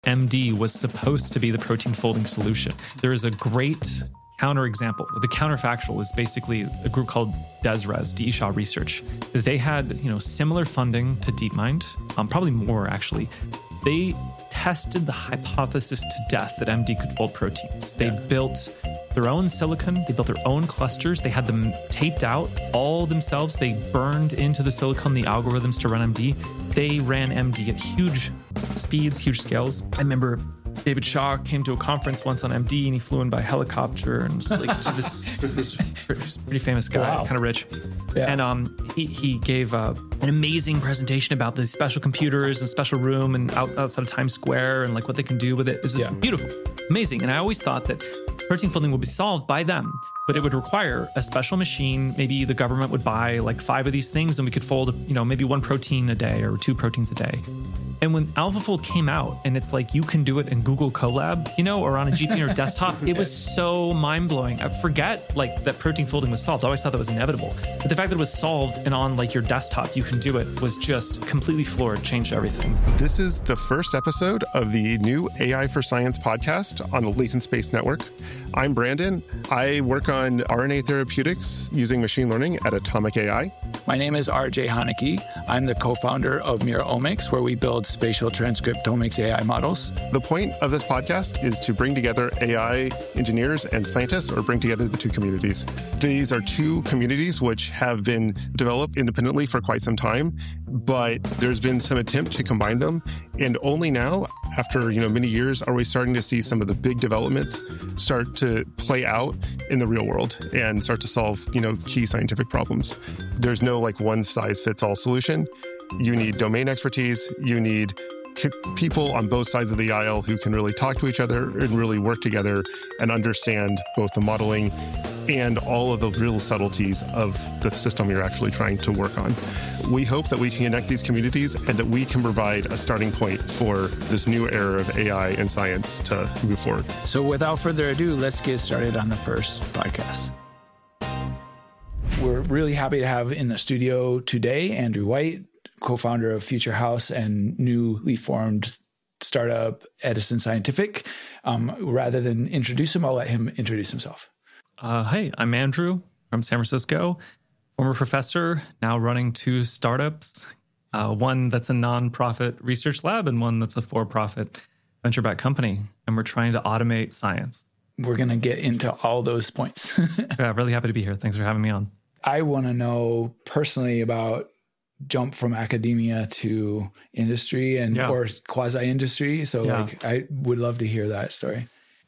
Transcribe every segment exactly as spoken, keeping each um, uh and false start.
M D was supposed to be the protein folding solution. There is a great counterexample. The counterfactual is basically a group called DesRes, D E S H A Research. They had, you know, similar funding to DeepMind, um, probably more actually. They tested the hypothesis to death that M D could fold proteins. They yeah. built their own silicon. They built their own clusters. They had them taped out all themselves. They burned into the silicon the algorithms to run M D. They ran M D at huge speeds, huge scales. I remember David Shaw came to a conference once on M D, and he flew in by helicopter, and just like to this this pretty famous guy, wow. kind of rich. Yeah. And um, he he gave uh, an amazing presentation about the special computers and special room and out, outside of Times Square and like what they can do with it. It was yeah. beautiful, amazing. And I always thought that protein folding would be solved by them, but it would require a special machine. Maybe the government would buy like five of these things, and we could fold, you know, maybe one protein a day or two proteins a day. And when AlphaFold came out, and it's like you can do it in Google Colab, you know, or on a G P U or desktop, it was so mind-blowing. I forget like that protein folding was solved. I always thought that was inevitable. But the fact that it was solved and on like your desktop you can do it was just completely floored, changed everything. This is the first episode of the new A I for Science podcast on the Latent Space Network. I'm Brandon. I work on R N A therapeutics using machine learning at Atomic A I. My name is R J Haneke. I'm the co-founder of Miromics, where we build spatial transcriptomics A I models. The point of this podcast is to bring together A I engineers and scientists, or bring together the two communities. These are two communities which have been developed independently for quite some time, but there's been some attempt to combine them. And only now, after you know many years, are we starting to see some of the big developments start to play out in the real world and start to solve you know key scientific problems. There's no like one size fits all solution. You need domain expertise. You need people on both sides of the aisle who can really talk to each other and really work together and understand both the modeling and all of the real subtleties of the system you're actually trying to work on. We hope that we can connect these communities and that we can provide a starting point for this new era of A I and science to move forward. So without further ado, let's get started on the first podcast. We're really happy to have in the studio today Andrew White, co-founder of Future House and newly formed startup Edison Scientific. Um, rather than introduce him, I'll let him introduce himself. Uh, hey, I'm Andrew from San Francisco, former professor, now running two startups, uh, one that's a nonprofit research lab and one that's a for-profit venture-backed company. And we're trying to automate science. We're going to get into all those points. Yeah, really happy to be here. Thanks for having me on. I want to know personally about jump from academia to industry and yeah. or quasi-industry. So yeah. like, I would love to hear that story.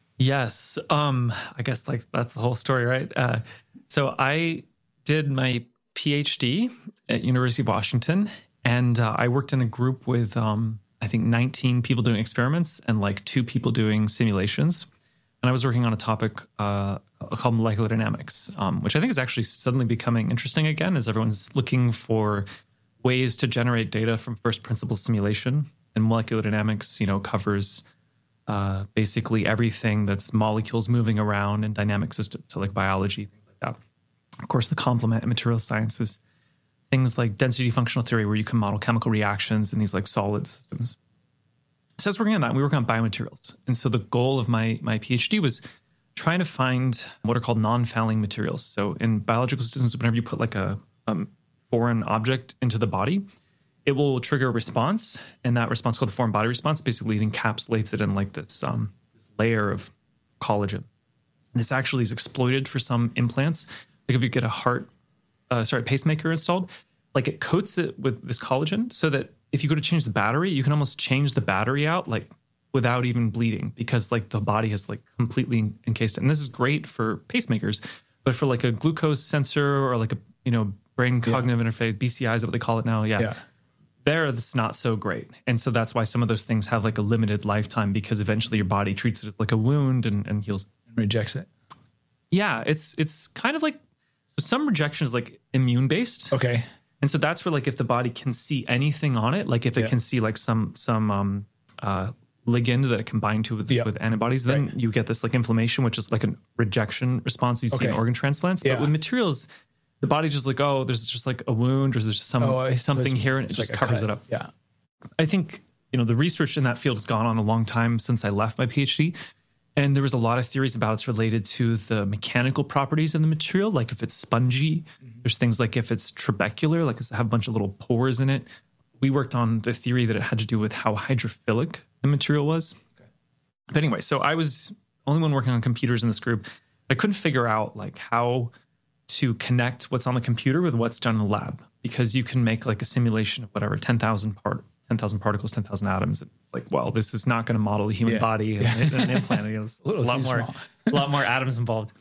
Yes. Um, I guess like that's the whole story, right? Uh, so I did my PhD at University of Washington, and uh, I worked in a group with, um, I think, nineteen people doing experiments and like two people doing simulations. And I was working on a topic uh, called molecular dynamics, um, which I think is actually suddenly becoming interesting again as everyone's looking for ways to generate data from first principles simulation. And molecular dynamics, you know, covers uh, basically everything that's molecules moving around in dynamic systems. So like biology, things like that. Of course, the complement and material sciences, things like density functional theory, where you can model chemical reactions in these like solid systems. So I was working on that, and we were working on biomaterials. And so the goal of my my PhD was trying to find what are called non-fouling materials. So in biological systems, whenever you put like a um, foreign object into the body, it will trigger a response, and that response, called the foreign body response, basically it encapsulates it in like this um, layer of collagen. This actually is exploited for some implants. Like if you get a heart, uh, sorry, pacemaker installed, like it coats it with this collagen so that if you go to change the battery, you can almost change the battery out like without even bleeding, because like the body has like completely encased it. And this is great for pacemakers, but for like a glucose sensor or like a, you know, brain cognitive yeah. interface, B C I is what they call it now. Yeah. yeah. There, it's not so great. And so that's why some of those things have like a limited lifetime, because eventually your body treats it as like a wound and, and heals. Rejects it. Yeah. It's, it's kind of like, so some rejection is like immune based. Okay. And so that's where like if the body can see anything on it, like if it yeah. can see like some, some, um, uh, ligand that it can bind to with, yep. with antibodies, then right. you get this like inflammation, which is like a rejection response you see okay. in organ transplants. Yeah. But with materials, the body's just like, oh, there's just like a wound or there's some oh, something here, and it just like covers it up. Yeah. I think you know, the research in that field has gone on a long time since I left my PhD. And there was a lot of theories about it's related to the mechanical properties of the material, like if it's spongy. Mm-hmm. There's things like if it's trabecular, like it's have a bunch of little pores in it. We worked on the theory that it had to do with how hydrophilic the material was. Okay. But anyway, so I was the only one working on computers in this group. I couldn't figure out like how to connect what's on the computer with what's done in the lab, because you can make like a simulation of whatever, ten thousand part. ten thousand particles, ten thousand atoms. It's like, well, this is not going to model the human yeah. body and, and an implant. It's, it's a lot more, a lot more atoms involved.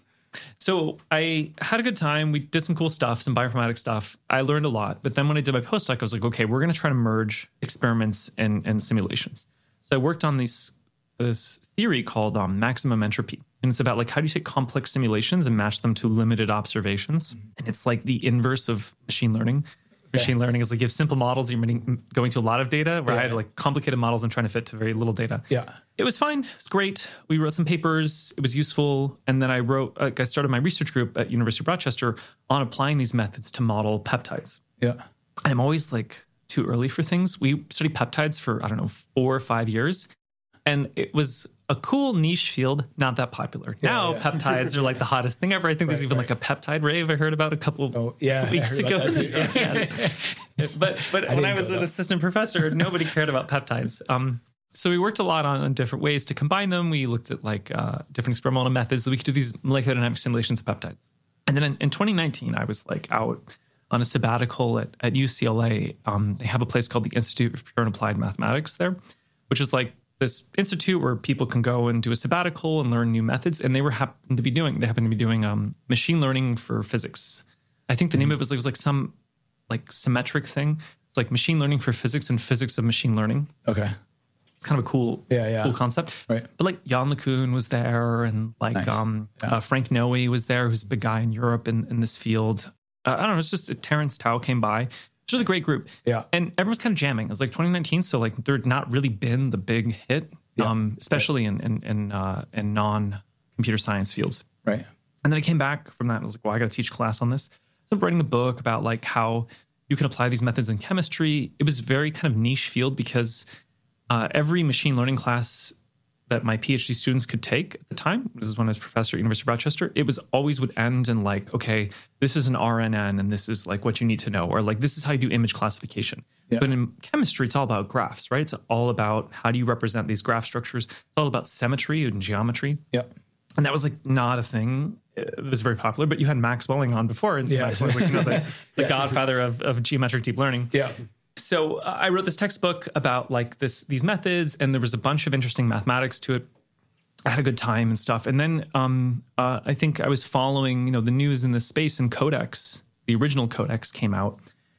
So I had a good time. We did some cool stuff, some bioinformatics stuff. I learned a lot. But then when I did my postdoc, I was like, okay, we're going to try to merge experiments and, and simulations. So I worked on these, this theory called um, maximum entropy. And it's about like, how do you take complex simulations and match them to limited observations? Mm-hmm. And it's like the inverse of machine learning. Machine yeah. learning is like you have simple models, you're going to a lot of data, where yeah. I had like complicated models I'm trying to fit to very little data. Yeah. It was fine. It's great. We wrote some papers. It was useful. And then I wrote, like I started my research group at University of Rochester on applying these methods to model peptides. Yeah. And I'm always like too early for things. We studied peptides for, I don't know, four or five years. And it was a cool niche field, not that popular. Yeah, now yeah. peptides are like the hottest thing ever. I think right, there's even right. like a peptide rave I heard about a couple oh, yeah, weeks ago. yes. But but I when I was an that. assistant professor, nobody cared about peptides. Um, so we worked a lot on, on different ways to combine them. We looked at like uh, different experimental methods that we could do these molecular dynamic simulations of peptides. And then in, in twenty nineteen, I was like out on a sabbatical at, at U C L A. Um, they have a place called the Institute of Pure and Applied Mathematics there, which is like this institute where people can go and do a sabbatical and learn new methods. And they were happened to be doing, they happened to be doing um, machine learning for physics. I think the mm-hmm. name of it was, it was like some like symmetric thing. It's like machine learning for physics and physics of machine learning. Okay. It's kind of a cool, yeah, yeah. cool concept. Right. But like Jan LeCun was there, and like nice. um, yeah. uh, Frank Noe was there, who's a big guy in Europe in, in this field. Uh, I don't know. It's just uh, Terrence Tao came by. It's a really great group. Yeah. And everyone's kind of jamming. It was like twenty nineteen. So like there had not really been the big hit, yeah. um, especially right. in, in, in, uh, in non-computer science fields. Right. And then I came back from that and I was like, well, I got to teach class on this. So I'm writing a book about like how you can apply these methods in chemistry. It was a very kind of niche field because uh, every machine learning class that my PhD students could take at the time, this is when I was professor at University of Rochester, it was always would end in like, okay, this is an R N N and this is like what you need to know, or like this is how you do image classification. Yeah. But in chemistry, it's all about graphs, right? It's all about how do you represent these graph structures. It's all about symmetry and geometry. Yeah. And that was like not a thing that was very popular, but you had Max Welling on before. And so yeah. Max was like, you know, the, the yes. godfather of, of geometric deep learning. Yeah. So uh, I wrote this textbook about like this, these methods, and there was a bunch of interesting mathematics to it. I had a good time and stuff. And then um, uh, I think I was following, you know, the news in this space, and Codex, the original Codex came out.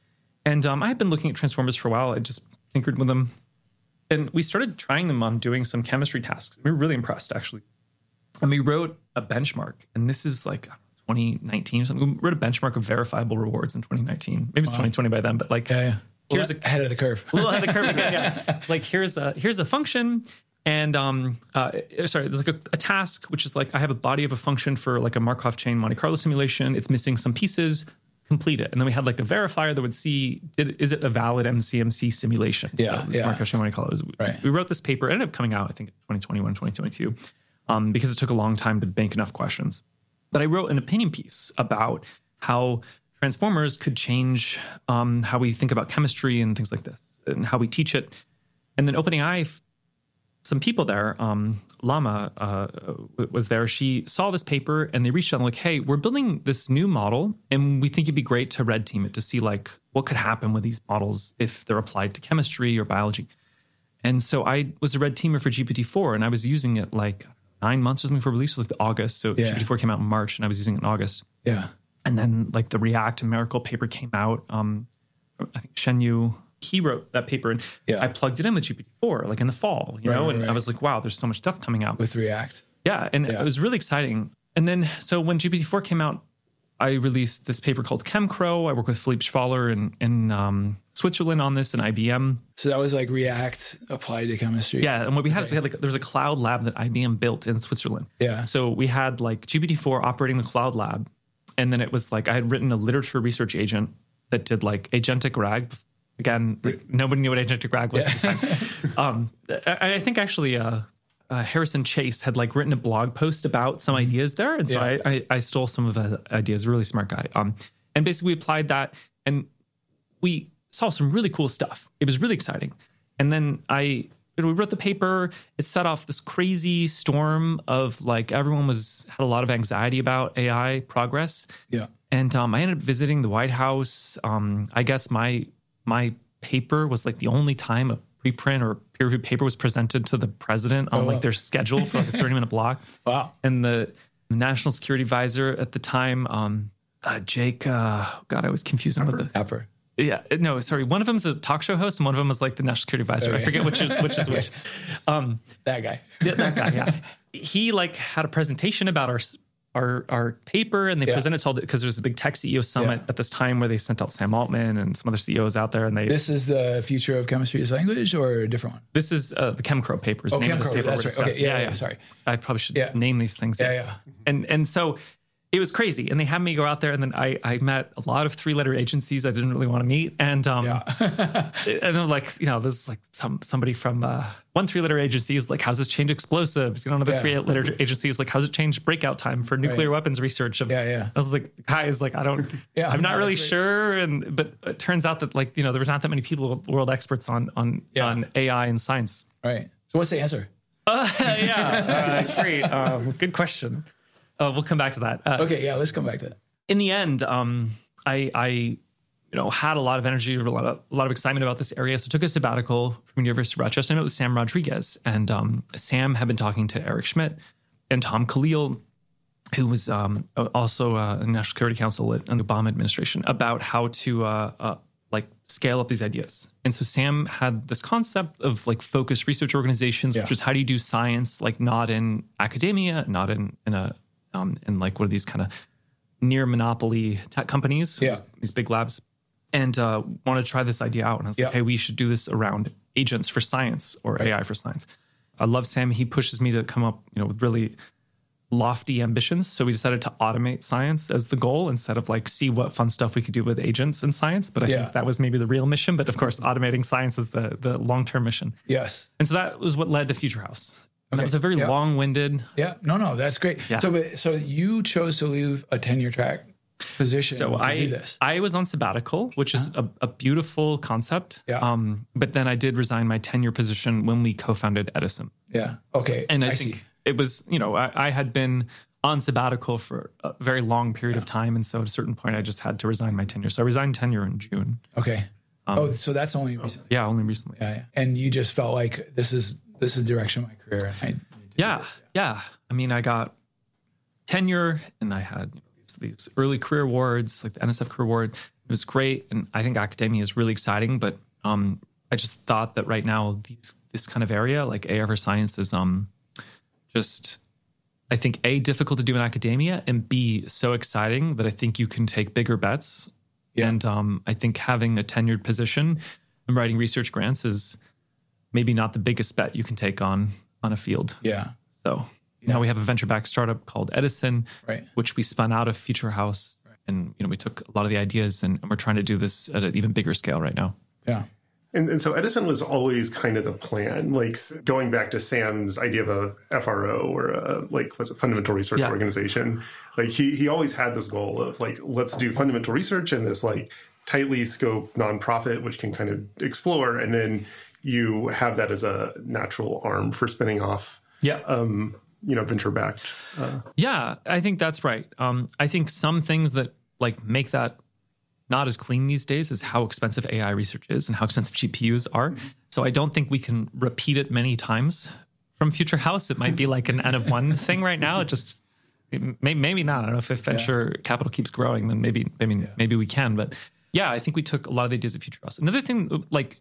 And um, I had been looking at transformers for a while. I just tinkered with them. And we started trying them on doing some chemistry tasks. We were really impressed, actually. And we wrote a benchmark. And this is like twenty nineteen or something. We wrote a benchmark of verifiable rewards in twenty nineteen. Maybe it's wow. twenty twenty by then, but like, yeah, yeah. here's well, a, ahead of the curve. a little ahead of the curve again, yeah. It's like, here's a, here's a function. And um, uh, sorry, there's like a, a task, which is like, I have a body of a function for like a Markov chain Monte Carlo simulation. It's missing some pieces, complete it. And then we had like a verifier that would see, did, is it a valid M C M C simulation? Yeah. So yeah. Markov chain Monte Carlo. Right. We wrote this paper, it ended up coming out, I think, in twenty twenty-one, twenty twenty-two, um, because it took a long time to bank enough questions. But I wrote an opinion piece about how transformers could change um, how we think about chemistry and things like this, and how we teach it. And then OpenAI, some people there, um, Lama uh, was there. She saw this paper and they reached out and like, hey, we're building this new model and we think it'd be great to red team it to see like what could happen with these models if they're applied to chemistry or biology. And so I was a red teamer for G P T four and I was using it like nine months or something before release. It was like August. So yeah. G P T four came out in March and I was using it in August. Yeah. And then like the React and Miracle paper came out. Um, I think Shen Yu, he wrote that paper and yeah. I plugged it in with G P T four like in the fall, you right, know, right, and right. I was like, wow, there's so much stuff coming out. With React. Yeah. And yeah. it was really exciting. And then, so when G P T four came out, I released this paper called ChemCrow. I work with Philippe Schwaller in, in um, Switzerland on this and I B M. So that was like React applied to chemistry. Yeah. And what we had okay. is we had like, there was a cloud lab that I B M built in Switzerland. Yeah. So we had like G P T four operating the cloud lab. And then it was like, I had written a literature research agent that did like agentic RAG again, like, nobody knew what agentic RAG was yeah. at the time. um, I, I think actually uh, uh, Harrison Chase had like written a blog post about some mm-hmm. ideas there. And so yeah. I, I, I stole some of the ideas, really smart guy. Um, and basically we applied that and we saw some really cool stuff. It was really exciting. And then I... we wrote the paper. It set off this crazy storm of like everyone was had a lot of anxiety about A I progress. Yeah, and um, I ended up visiting the White House. Um, I guess my my paper was like the only time a preprint or peer reviewed paper was presented to the president on oh, like wow. their schedule for like a thirty minute block. Wow! And the national security advisor at the time, um, uh, Jake. Uh, God, I was confused with the Tapper. Yeah, no, sorry. One of them is a talk show host, and one of them is like the national security advisor. Okay. I forget which is which is which. Um, that guy. Yeah, that guy. Yeah, he like had a presentation about our our our paper, and they yeah. presented to all because there was a big tech C E O summit yeah. at this time where they sent out Sam Altman and some other C E Os out there, and they. This is the future of chemistry as language, or a different one. This is uh, the ChemCrow papers. Oh, ChemCrow. Paper that's right. Okay, yeah, yeah, yeah. Sorry, I probably should yeah. name these things. Yeah, yes. yeah. And and so. It was crazy. And they had me go out there and then I, I met a lot of three letter agencies I didn't really want to meet. And, um, yeah. and I'm like, you know, there's like some, somebody from, uh, one three letter agency is like, how's this change explosives? You know, another yeah. three letter agency is like, how's it change breakout time for nuclear right. weapons research? Of, yeah. Yeah. I was like, guys, like, I don't, yeah, I'm not no, really sure. And, but it turns out that like, you know, there was not that many people, world experts on, on, yeah. on A I and science. Right. So what's the answer? Uh, yeah. Uh, great. Um, good question. Uh, we'll come back to that. Uh, okay, yeah, let's come back to that. In the end, um, I, I, you know, had a lot of energy, a lot of, a lot of excitement about this area. So I took a sabbatical from University of Rochester, and it was Sam Rodriguez. And um, Sam had been talking to Eric Schmidt and Tom Khalil, who was um, also uh, a National Security Council at the Obama administration, about how to uh, uh, like scale up these ideas. And so Sam had this concept of like focused research organizations, yeah. which is how do you do science, like not in academia, not in, in a Um, and like what are these kind of near monopoly tech companies, yeah. these, these big labs, and uh, wanted to try this idea out. And I was yeah. like, hey, we should do this around agents for science or right. A I for science. I love Sam. He pushes me to come up, you know, with really lofty ambitions. So we decided to automate science as the goal instead of like see what fun stuff we could do with agents in science. But I yeah. think that was maybe the real mission. But of course, automating science is the the long-term mission. Yes. And so that was what led to Future House. And okay. that was a very yeah. long-winded. Yeah, no, no, that's great. Yeah. So, but, so you chose to leave a tenure track position so to I, do this. I was on sabbatical, which is huh? a, a beautiful concept. Yeah. Um, but then I did resign my tenure position when we co-founded Edison. Yeah. Okay. And I, I think see. it was, you know, I, I had been on sabbatical for a very long period yeah. of time, and so at a certain point, I just had to resign my tenure. So I resigned tenure in June. Okay. Um, oh, so that's only recently. Yeah, only recently. Yeah, yeah. And you just felt like this is this is the direction of my career. I, Yeah, yeah. I mean, I got tenure, and I had you know, these, these early career awards, like the N S F Career Award. It was great, and I think academia is really exciting. But um, I just thought that right now, these this kind of area, like A I for science, is um, just I think A, difficult to do in academia, and B, so exciting that I think you can take bigger bets. Yeah. And um, I think having a tenured position and writing research grants is maybe not the biggest bet you can take on. on a field. Yeah. So yeah. now we have a venture-backed startup called Edison, right. which we spun out of Future House. Right. And, you know, we took a lot of the ideas and, and we're trying to do this at an even bigger scale right now. Yeah. And, and so Edison was always kind of the plan, like going back to Sam's idea of a F R O or a, like, what's a fundamental research yeah. organization. Like he, he always had this goal of like, let's do fundamental research in this like tightly scoped nonprofit, which can kind of explore. And then you have that as a natural arm for spinning off, yeah. um, you know, venture-backed. Uh. Yeah, I think that's right. Um, I think some things that like make that not as clean these days is how expensive A I research is and how expensive G P Us are. Mm-hmm. So I don't think we can repeat it many times from Future House. It might be like an N of one thing right now. It just may, maybe not. I don't know if, if venture yeah. capital keeps growing, then maybe maybe yeah. maybe we can. But yeah, I think we took a lot of the ideas of Future House. Another thing, like.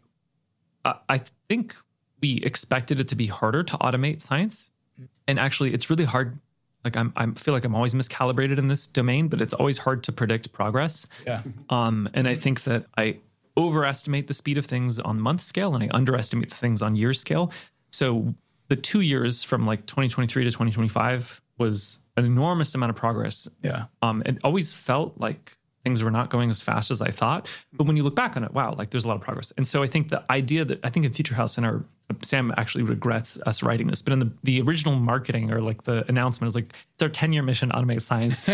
I think we expected it to be harder to automate science. And actually, it's really hard. Like I'm, I feel like I'm always miscalibrated in this domain, but it's always hard to predict progress. Yeah. Um, and I think that I overestimate the speed of things on month scale and I underestimate the things on year scale. So the two years from like twenty twenty-three to twenty twenty-five was an enormous amount of progress. Yeah. Um, it always felt like things were not going as fast as I thought. But when you look back on it, wow, like there's a lot of progress. And so I think the idea that I think in Future House and our Sam actually regrets us writing this, but in the, the original marketing or like the announcement is like, it's our ten year mission, automate science.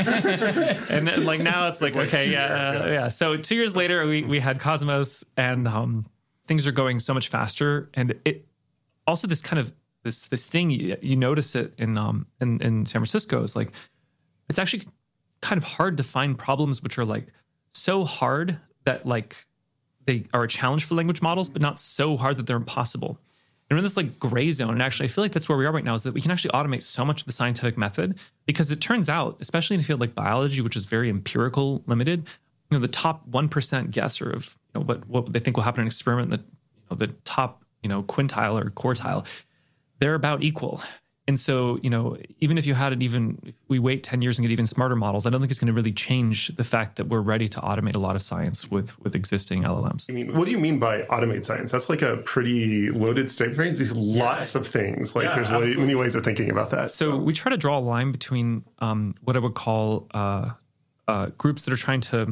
And then, like now it's like, it's okay, like yeah, yeah, yeah. So two years later we, we had Cosmos and um, things are going so much faster. And it also this kind of, this, this thing, you, you notice it in, um, in, in San Francisco is like, it's actually kind of hard to find problems which are like so hard that like they are a challenge for language models, but not so hard that they're impossible. And we're in this like gray zone. And actually, I feel like that's where we are right now, is that we can actually automate so much of the scientific method, because it turns out, especially in a field like biology, which is very empirical limited, you know, the top one percent guesser of you know, what, what they think will happen in an experiment, the, you know, the top, you know, quintile or quartile, they're about equal. And so, you know, even if you had it, even if we wait ten years and get even smarter models, I don't think it's going to really change the fact that we're ready to automate a lot of science with with existing L L Ms. I mean, what do you mean by automate science? That's like a pretty loaded statement. There's lots yeah. of things. Like yeah, there's way, many ways of thinking about that. So, so we try to draw a line between um, what I would call uh, uh, groups that are trying to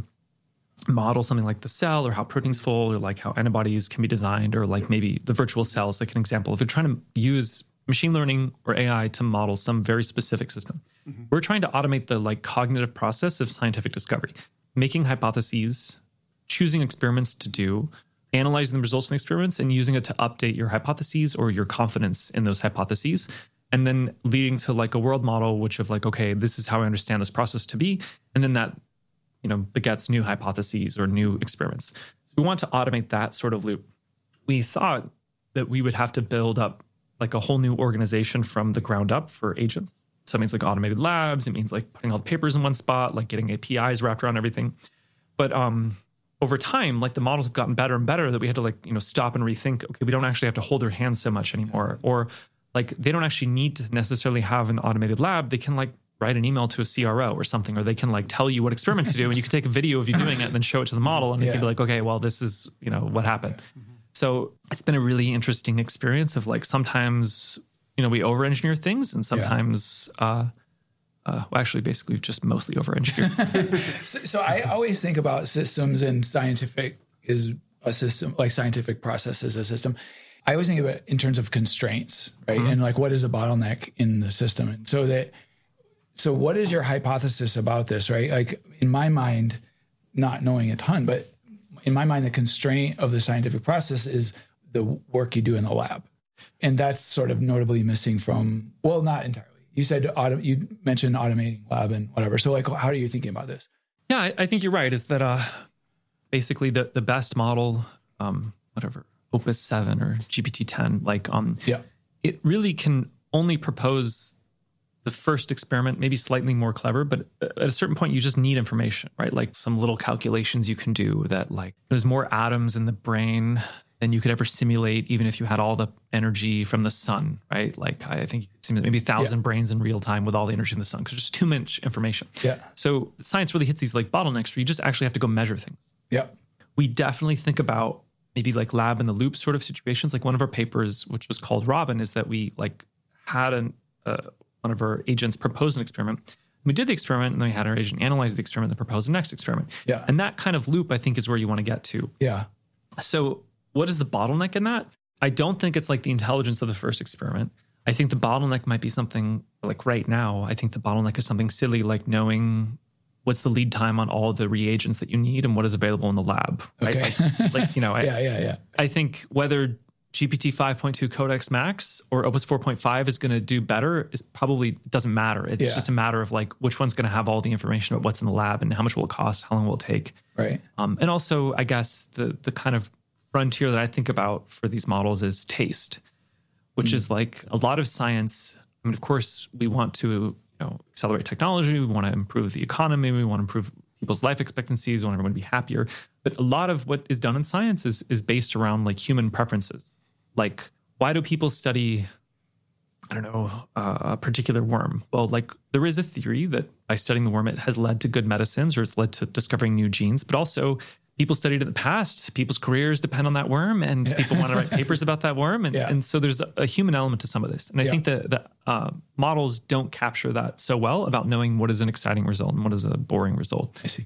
model something like the cell or how proteins fold or like how antibodies can be designed, or like maybe the virtual cells, like an example. If they're trying to use machine learning or A I to model some very specific system. Mm-hmm. We're trying to automate the like cognitive process of scientific discovery, making hypotheses, choosing experiments to do, analyzing the results from experiments, and using it to update your hypotheses or your confidence in those hypotheses, and then leading to like a world model, which of like, okay, this is how I understand this process to be. And then that, you know, begets new hypotheses or new experiments. So we want to automate that sort of loop. We thought that we would have to build up like a whole new organization from the ground up for agents. So it means like automated labs. It means like putting all the papers in one spot, like getting A P Is wrapped around everything. But um, over time, like the models have gotten better and better that we had to like, you know, stop and rethink, okay, we don't actually have to hold their hands so much anymore. Or like, they don't actually need to necessarily have an automated lab. They can like write an email to a C R O or something, or they can like tell you what experiment to do. And you can take a video of you doing it and then show it to the model. And yeah. they can be like, okay, well, this is, you know, what happened. Yeah. Mm-hmm. So it's been a really interesting experience of like, sometimes, you know, we over-engineer things, and sometimes, yeah. uh, uh, well, actually, basically, we've just mostly over-engineered. so, so I always think about systems and scientific is a system, like scientific process is a system. I always think about it in terms of constraints, right? Mm-hmm. And like, what is a bottleneck in the system? And so that, so what is your hypothesis about this, right? Like in my mind, not knowing a ton, but in my mind, the constraint of the scientific process is the work you do in the lab. And that's sort of notably missing from, well, not entirely. You said, auto, you mentioned automating lab and whatever. So like, how are you thinking about this? Yeah, I, I think you're right. Is that uh, basically the, the best model, um, whatever, Opus seven or G P T ten, like um, yeah. it really can only propose the first experiment, maybe slightly more clever, but at a certain point you just need information, right? Like some little calculations you can do that like there's more atoms in the brain than you could ever simulate, even if you had all the energy from the sun, right? Like I think you could simulate maybe a thousand yeah. brains in real time with all the energy in the sun, because there's just too much information. Yeah. So science really hits these like bottlenecks where you just actually have to go measure things. Yeah. We definitely think about maybe like lab in the loop sort of situations. Like one of our papers, which was called Robin, is that we like had an, uh, one of our agents propose an experiment. We did the experiment, and then we had our agent analyze the experiment and propose the next experiment. Yeah. And that kind of loop, I think, is where you want to get to. Yeah. So what is the bottleneck in that? I don't think it's like the intelligence of the first experiment. I think the bottleneck might be something like right now. I think the bottleneck is something silly, like knowing what's the lead time on all the reagents that you need and what is available in the lab. Right? Okay. Like, like, you know, I, yeah, yeah, yeah. I think whether G P T five point two Codex Max or Opus four point five is going to do better is probably doesn't matter. It's yeah. just a matter of like which one's going to have all the information about what's in the lab and how much will it cost, how long will it take. Right. Um, and also, I guess the the kind of frontier that I think about for these models is taste, which mm. is like a lot of science. I mean, of course, we want to you know accelerate technology. We want to improve the economy. We want to improve people's life expectancies. We want everyone to be happier. But a lot of what is done in science is is based around like human preferences. Like, why do people study, I don't know, uh, a particular worm? Well, like there is a theory that by studying the worm, it has led to good medicines or it's led to discovering new genes. But also people studied in the past. People's careers depend on that worm, and yeah. people want to write papers about that worm. And, yeah. and so there's a, a human element to some of this. And I yeah. think that the uh, models don't capture that so well about knowing what is an exciting result and what is a boring result. I see.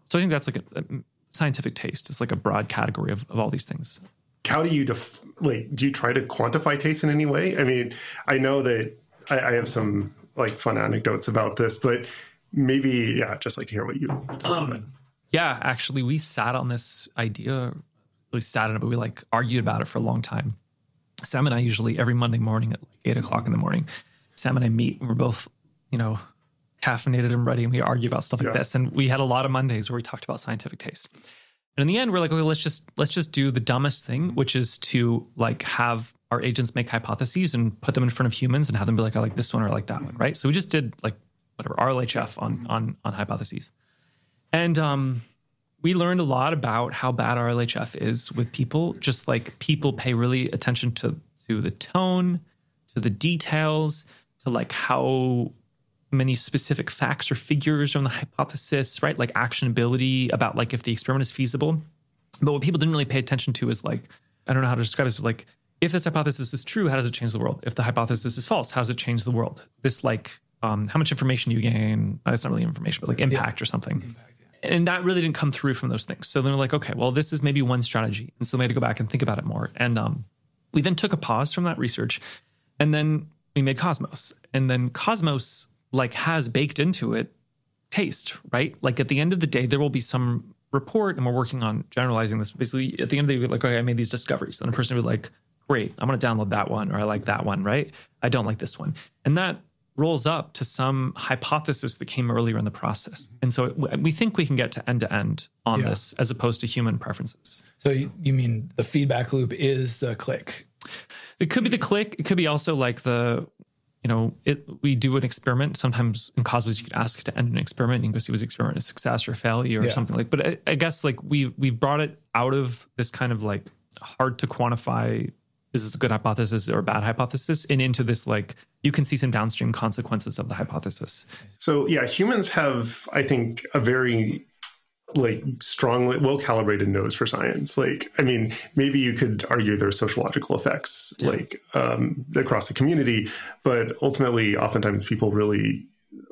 So I think that's like a, a scientific taste. It's like a broad category of, of all these things. How do you def- like? Do you try to quantify taste in any way? I mean, I know that I, I have some like fun anecdotes about this, but maybe yeah, just like to hear what you. Um, yeah, actually, we sat on this idea. Really sat on it, but we like argued about it for a long time. Sam and I usually every Monday morning at like eight o'clock in the morning, Sam and I meet and we're both, you know, caffeinated and ready, and we argue about stuff like yeah. this. And we had a lot of Mondays where we talked about scientific taste. And in the end, we're like, okay, let's just let's just do the dumbest thing, which is to like have our agents make hypotheses and put them in front of humans and have them be like, I like this one or I like that one, right? So we just did like whatever R L H F on on on hypotheses, and um, we learned a lot about how bad R L H F is with people. Just like people pay really attention to to the tone, to the details, to like how many specific facts or figures on the hypothesis, right? Like actionability about like if the experiment is feasible. But what people didn't really pay attention to is like, I don't know how to describe this, but like, if this hypothesis is true, how does it change the world? If the hypothesis is false, how does it change the world? This like, um, how much information you gain, uh, it's not really information, but like impact yeah. or something. Impact, yeah. And that really didn't come through from those things. So then we're like, okay, well, this is maybe one strategy. And so we had to go back and think about it more. And um, we then took a pause from that research, and then we made Cosmos. And then Cosmos like has baked into it taste, right? Like at the end of the day, there will be some report, and we're working on generalizing this. Basically, at the end of the day, we're like, okay, I made these discoveries. And a person would be like, great, I'm going to download that one, or I like that one, right? I don't like this one. And that rolls up to some hypothesis that came earlier in the process. And so it, we think we can get to end to end on yeah. this as opposed to human preferences. So you, you mean the feedback loop is the click? It could be the click. It could be also like the, you know, it, we do an experiment. Sometimes in Cosmos, you could ask to end an experiment. You can go see was the experiment a success or failure or yeah. something like. But I, I guess like we we brought it out of this kind of like hard to quantify, is this a good hypothesis or a bad hypothesis, and into this like you can see some downstream consequences of the hypothesis. So yeah, humans have, I think, a very like strongly well-calibrated nose for science. Like, I mean, maybe you could argue there's sociological effects yeah. like um, across the community, but ultimately, oftentimes people really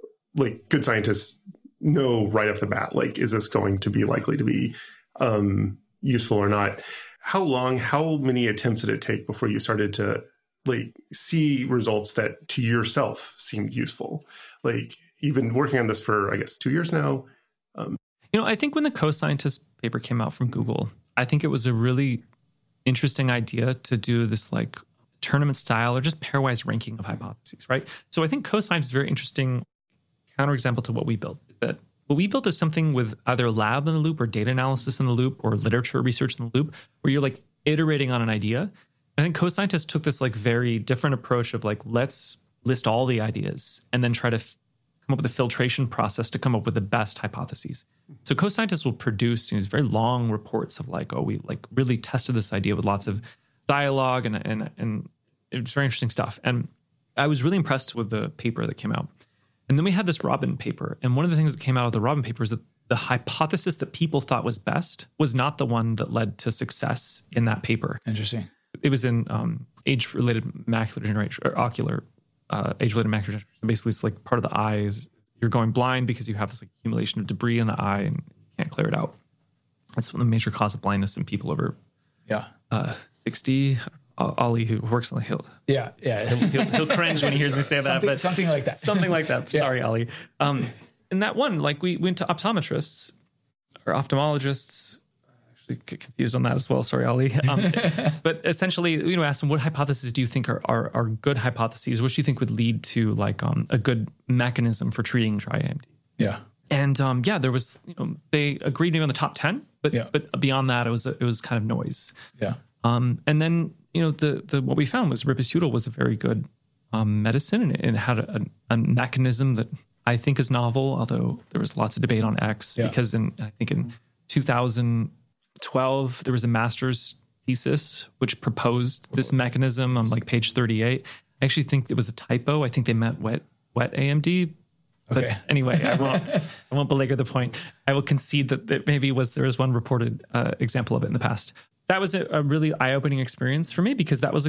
like good scientists know right off the bat, like, is this going to be likely to be um, useful or not? How long, how many attempts did it take before you started to like see results that to yourself seemed useful? Like, you've been working on this for, I guess, two years now. Um, You know, I think when the co-scientist paper came out from Google, I think it was a really interesting idea to do this like tournament style or just pairwise ranking of hypotheses, right? So I think co-science is a very interesting counterexample to what we built. Is that what we built is something with either lab in the loop or data analysis in the loop or literature research in the loop, where you're like iterating on an idea. I think co-scientists took this like very different approach of like, let's list all the ideas and then try to f- come up with a filtration process to come up with the best hypotheses. So co-scientists will produce you know, these very long reports of like, oh, we like really tested this idea with lots of dialogue and and and it's very interesting stuff. And I was really impressed with the paper that came out. And then we had this Robin paper. And one of the things that came out of the Robin paper is that the hypothesis that people thought was best was not the one that led to success in that paper. Interesting. It was in um, age-related macular degeneration or ocular uh, age-related macular degeneration. So basically, it's like part of the eye is you're going blind because you have this like, accumulation of debris in the eye and you can't clear it out. That's one of the major cause of blindness in people over yeah uh, sixty. Uh, Ollie, who works on the hill, yeah, yeah, he'll, he'll, he'll cringe when he hears me say that, something, but something like that, something like that. yeah. Sorry, Ollie. Um, and that one, like we went to optometrists or ophthalmologists. Actually, get confused on that as well. Sorry, Ollie. Um, but essentially, you know, ask them what hypotheses do you think are, are are good hypotheses? What do you think would lead to like um, a good mechanism for treating dry A M D? Yeah. And um, yeah, there was, you know, they agreed maybe on the top ten, but yeah. but beyond that, it was it was kind of noise. Yeah. Um, and then you know the the what we found was ribosudil was a very good um, medicine, and it, and it had a, a mechanism that I think is novel. Although there was lots of debate on X, yeah. because in I think in two thousand twelve there was a master's thesis which proposed this mechanism on like page thirty-eight. I actually think it was a typo. I think they meant wet wet A M D. But okay. anyway, I won't I won't belabor the point. I will concede that, that maybe was there was one reported uh, example of it in the past. That was a, a really eye-opening experience for me because that was a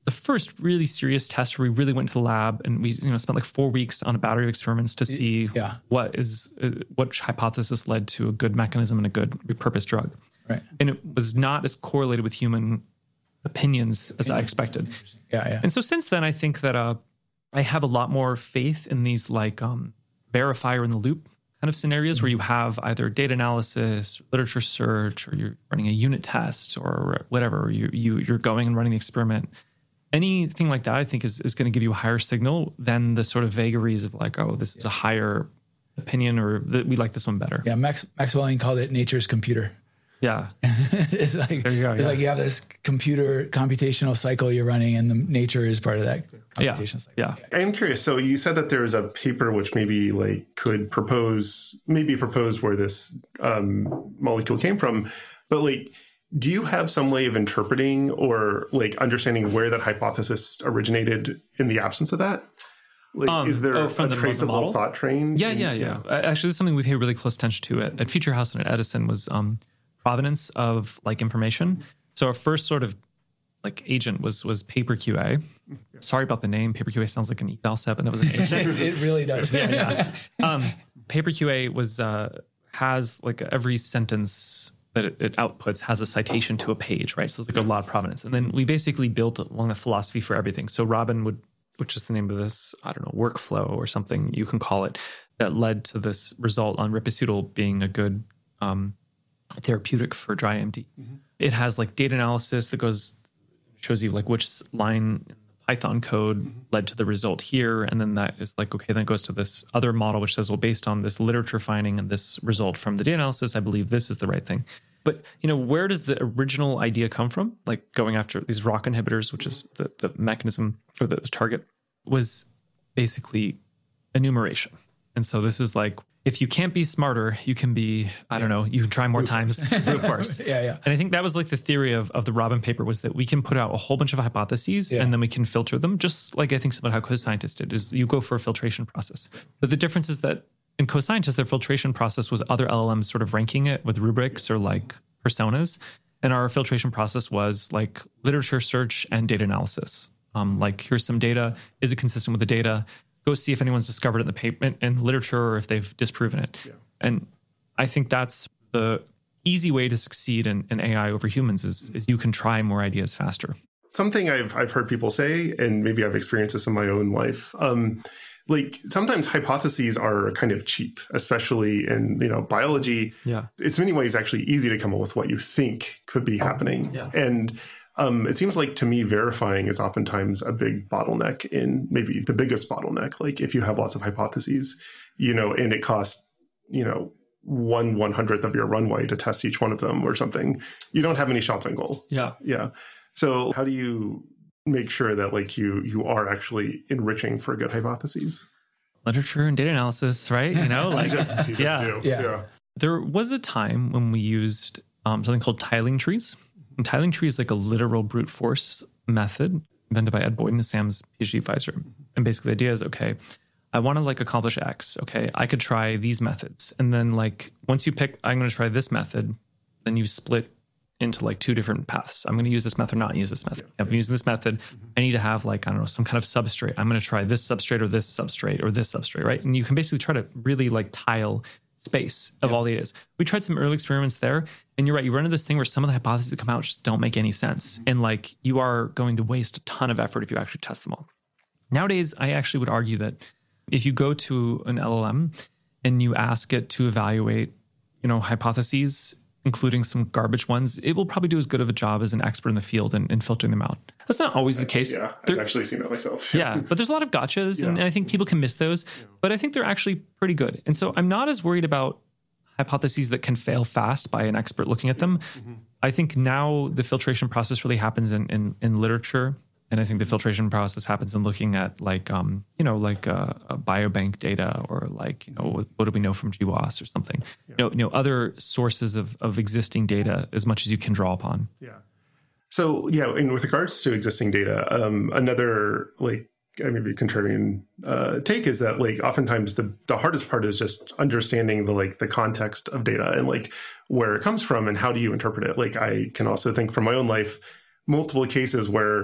the first really serious test where we really went to the lab and we you know spent like four weeks on a battery of experiments to see yeah. what is uh, what hypothesis led to a good mechanism and a good repurposed drug. Right. And it was not as correlated with human opinions as I expected. Yeah, yeah. And so since then, I think that uh, I have a lot more faith in these like um, verifier in the loop kind of scenarios mm-hmm. where you have either data analysis, literature search, or you're running a unit test or whatever, or you, you, you're going and running the experiment. Anything like that, I think, is, is going to give you a higher signal than the sort of vagaries of like, oh, this is a higher opinion or that we like this one better. Yeah, Max Maxwellian called it nature's computer. Yeah. it's like there you go, it's yeah. like you have this computer computational cycle you're running and the nature is part of that computational yeah. cycle. Yeah. I am curious. So you said that there is a paper which maybe like could propose, maybe propose where this um, molecule came from, but like, do you have some way of interpreting or like understanding where that hypothesis originated in the absence of that? Like, Um, is there oh, from a the traceable model? thought train? Yeah, in- yeah, yeah. Uh, Actually, this is something we pay really close attention to at, at Future House and at Edison was um, provenance of like information. So our first sort of like agent was was Paper Q A. Sorry about the name. Paper Q A sounds like an eval set, but it was an agent. it really does. yeah, yeah. Um, Paper Q A was uh, has like every sentence that it, it outputs has a citation to a page, right? So it's like a lot of provenance. And then we basically built along a philosophy for everything. So Robin would, which is the name of this, I don't know, workflow or something you can call it, that led to this result on Ripoceudal being a good um, therapeutic for dry A M D. Mm-hmm. It has like data analysis that goes, shows you like which line in the Python code mm-hmm. led to the result here. And then that is like, okay, then it goes to this other model, which says, well, based on this literature finding and this result from the data analysis, I believe this is the right thing. But, you know, where does the original idea come from? Like going after these R O C inhibitors, which is the, the mechanism for the, the target, was basically enumeration. And so this is like, if you can't be smarter, you can be, I don't know, you can try more times, of course. yeah, yeah. And I think that was like the theory of, of the Robin paper was that we can put out a whole bunch of hypotheses yeah. and then we can filter them, just like I think some of how co-scientists did, is you go for a filtration process. But the difference is that in co-scientists, their filtration process was other L L Ms sort of ranking it with rubrics or like personas. And our filtration process was like literature search and data analysis. Um, like, here's some data. Is it consistent with the data? Go see if anyone's discovered it in the paper, in the literature, or if they've disproven it. Yeah. And I think that's the easy way to succeed in, in A I over humans is, is you can try more ideas faster. Something I've I've heard people say, and maybe I've experienced this in my own life. Um, like sometimes hypotheses are kind of cheap, especially in you know biology. Yeah, it's in many ways actually easy to come up with what you think could be happening. Yeah. And Um, it seems like to me, verifying is oftentimes a big bottleneck in maybe the biggest bottleneck. Like if you have lots of hypotheses, you know, and it costs, you know, one one hundredth of your runway to test each one of them or something, you don't have any shots on goal. Yeah. Yeah. So how do you make sure that like you, you are actually enriching for good hypotheses? Literature and data analysis, right? You know, like just, you just yeah. do. yeah. Yeah. There was a time when we used um, something called tiling trees. And tiling tree is like a literal brute force method invented by Ed Boyden, Sam's PhD advisor. And basically the idea is, okay, I want to like accomplish X. Okay, I could try these methods. And then like, once you pick, I'm going to try this method, then you split into like two different paths. I'm going to use this method, not use this method. If I'm using this method, I need to have like, I don't know, some kind of substrate. I'm going to try this substrate or this substrate or this substrate, right? And you can basically try to really like tile space of yeah. all the ideas. We tried some early experiments there, and you're right, you run into this thing where some of the hypotheses that come out just don't make any sense. And like you are going to waste a ton of effort if you actually test them all. Nowadays, I actually would argue that if you go to an L L M and you ask it to evaluate, you know, hypotheses, including some garbage ones, it will probably do as good of a job as an expert in the field in, in filtering them out. That's not always the case. Yeah, They're, I've actually seen that myself. yeah, but there's a lot of gotchas, yeah. and, and I think people can miss those. Yeah. But I think they're actually pretty good. And so I'm not as worried about hypotheses that can fail fast by an expert looking at them. Mm-hmm. I think now the filtration process really happens in, in, in literature. And I think the filtration process happens in looking at like, um, you know, like uh, a biobank data or like, you know, what do we know from G W A S or something, yeah. you know, you know, other sources of, of existing data as much as you can draw upon. Yeah. So, yeah, and with regards to existing data, um, another like maybe contrarian uh, take is that like oftentimes the, the hardest part is just understanding the like the context of data and like where it comes from and how do you interpret it. Like I can also think from my own life, multiple cases where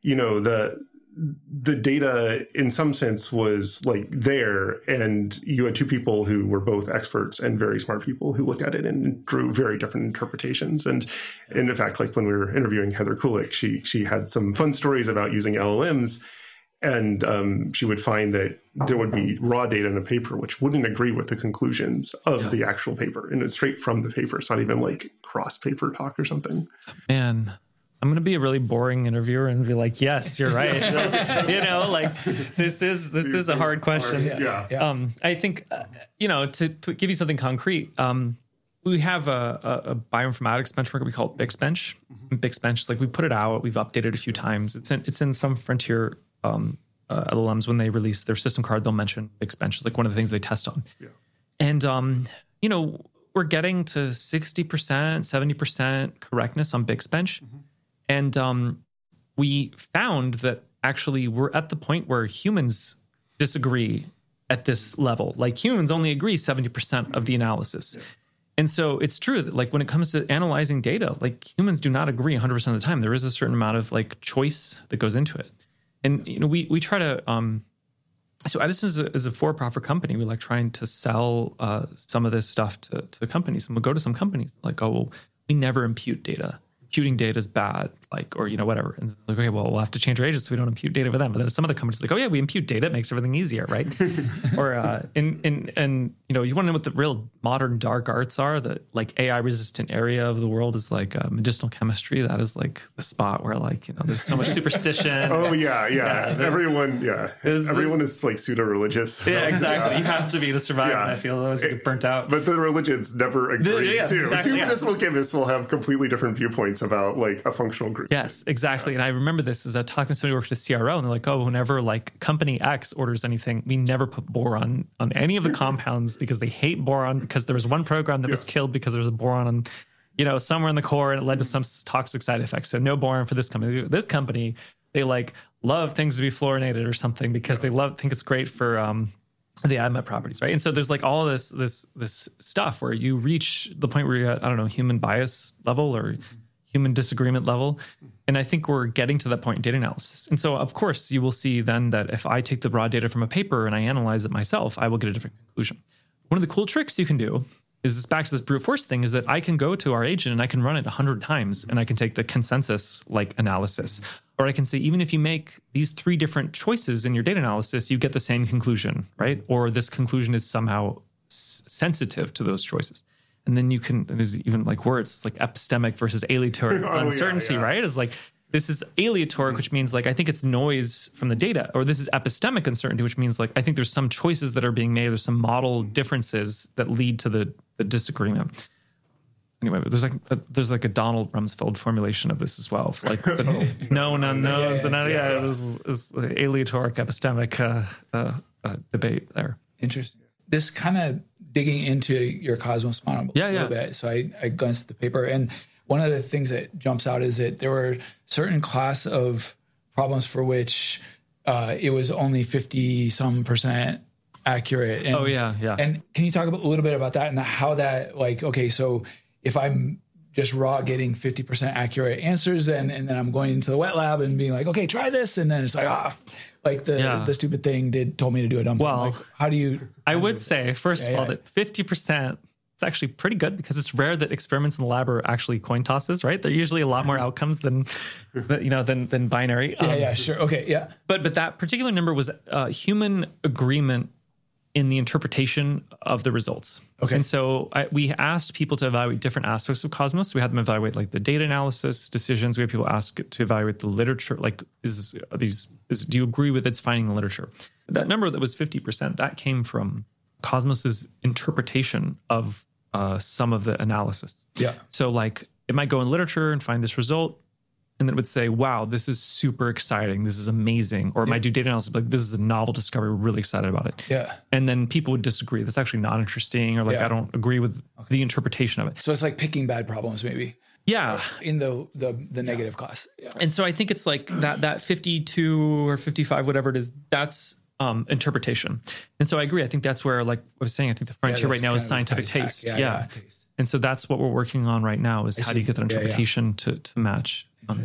you know, the the data in some sense was like there, and you had two people who were both experts and very smart people who looked at it and drew very different interpretations. And, and in fact, like when we were interviewing Heather Kulik, she she had some fun stories about using L L Ms, and um, she would find that there would be raw data in a paper which wouldn't agree with the conclusions of yeah. the actual paper, and it's straight from the paper. It's not even like cross paper talk or something. Man, I'm going to be a really boring interviewer and be like, yes, you're right. You know, like this is, this These is a hard question. Are, yeah. yeah. Um, I think, uh, you know, to put, give you something concrete, um, we have a, a, a bioinformatics benchmark we call it BixBench. Mm-hmm. BixBench is like, we put it out, we've updated it a few times. It's in, it's in some frontier um, uh, L L Ms. When they release their system card, they'll mention BixBench is like one of the things they test on. Yeah. And, um, you know, we're getting to sixty percent, seventy percent correctness on BixBench. Mm-hmm. And um, we found that actually we're at the point where humans disagree at this level. Like humans only agree seventy percent of the analysis. Yeah. And so it's true that like when it comes to analyzing data, like humans do not agree one hundred percent of the time. There is a certain amount of like choice that goes into it. And, you know, we we try to, um, so Edison is a, is a for-profit company. We like trying to sell uh, some of this stuff to, to companies. And we'll go to some companies like, oh, well, we never impute data. Imputing data is bad, like, or, you know, whatever. And like, okay, well, we'll have to change our agents so we don't impute data for them. But then some other companies like, oh yeah, we impute data, it makes everything easier, right? or, uh, in, in, and, you know, you want to know what the real modern dark arts are? The like A I resistant area of the world is like uh, medicinal chemistry. That is like the spot where like, you know, there's so much superstition. oh yeah, yeah. yeah Everyone, yeah. Is, Everyone this, is like pseudo-religious. Yeah, exactly. Yeah. You have to be the survivor. Yeah. I feel otherwise you get burnt out. But the religions never agree the, yes, too. Exactly, Two yeah. medicinal chemists will have completely different viewpoints about like a functional group. Yes, exactly. Yeah. And I remember this as I talking to somebody who worked at C R O, and they're like, oh, whenever like company X orders anything, we never put boron on any of the compounds because they hate boron, because there was one program that yeah. was killed because there was a boron on, you know, somewhere in the core, and it led to some toxic side effects. So no boron for this company. This company, they like love things to be fluorinated or something because yeah. they love think it's great for um the A D M E T properties, right? And so there's like all this this this stuff where you reach the point where you're at, I don't know, human bias level or human disagreement level. And I think we're getting to that point in data analysis. And so, of course, you will see then that if I take the raw data from a paper and I analyze it myself, I will get a different conclusion. One of the cool tricks you can do is this back to this brute force thing is that I can go to our agent and I can run it a hundred times and I can take the consensus like analysis. Or I can say, even if you make these three different choices in your data analysis, you get the same conclusion, right? Or this conclusion is somehow s- sensitive to those choices. And then you can, there's even like words, it's like epistemic versus aleatoric oh, uncertainty, yeah, yeah. right? It's like, this is aleatoric, which means like, I think it's noise from the data, or this is epistemic uncertainty, which means like, I think there's some choices that are being made. There's some model differences that lead to the, the disagreement. Anyway, but there's like, a, there's like a Donald Rumsfeld formulation of this as well. Like the known unknowns. Yeah, and yeah, yeah, yeah, it was, it was the aleatoric epistemic uh, uh, uh, debate there. Interesting. This kind of digging into your Cosmos model yeah, a little yeah. bit. So I, I glanced at the paper, and one of the things that jumps out is that there were certain class of problems for which uh, it was only fifty some percent accurate. And, oh yeah, yeah. And can you talk about, a little bit about that and how that, like, okay, so if I'm just raw getting fifty percent accurate answers, and and then I'm going into the wet lab and being like, okay, try this, and then it's like, ah, like the yeah. the stupid thing did told me to do a dumb well, thing. Like, how do you? I how would do say first yeah, of all yeah. that fifty percent. It's actually pretty good because it's rare that experiments in the lab are actually coin tosses, right? They're usually a lot more outcomes than, you know, than than binary. Yeah, um, yeah, sure, okay, yeah. But but that particular number was uh, human agreement in the interpretation of the results. Okay. And so I, we asked people to evaluate different aspects of Cosmos. We had them evaluate like the data analysis decisions. We had people ask to evaluate the literature. Like, is are these? Is, do you agree with its finding the literature? That number that was fifty percent that came from Cosmos's interpretation of uh, some of the analysis. Yeah. So like it might go in literature and find this result, and then it would say, wow, this is super exciting. This is amazing. Or it yeah. might do data analysis, like this is a novel discovery. We're really excited about it. Yeah. And then people would disagree. That's actually not interesting. Or like, yeah. I don't agree with okay. the interpretation of it. So it's like picking bad problems maybe. Yeah. In the the, the negative yeah. class. Yeah. And so I think it's like that that fifty-two or fifty-five, whatever it is, that's um, interpretation. And so I agree. I think that's where, like I was saying, I think the frontier yeah, right now is scientific taste. Yeah, yeah. yeah. And so that's what we're working on right now is I how see. do you get that interpretation yeah, yeah. to to match. Um,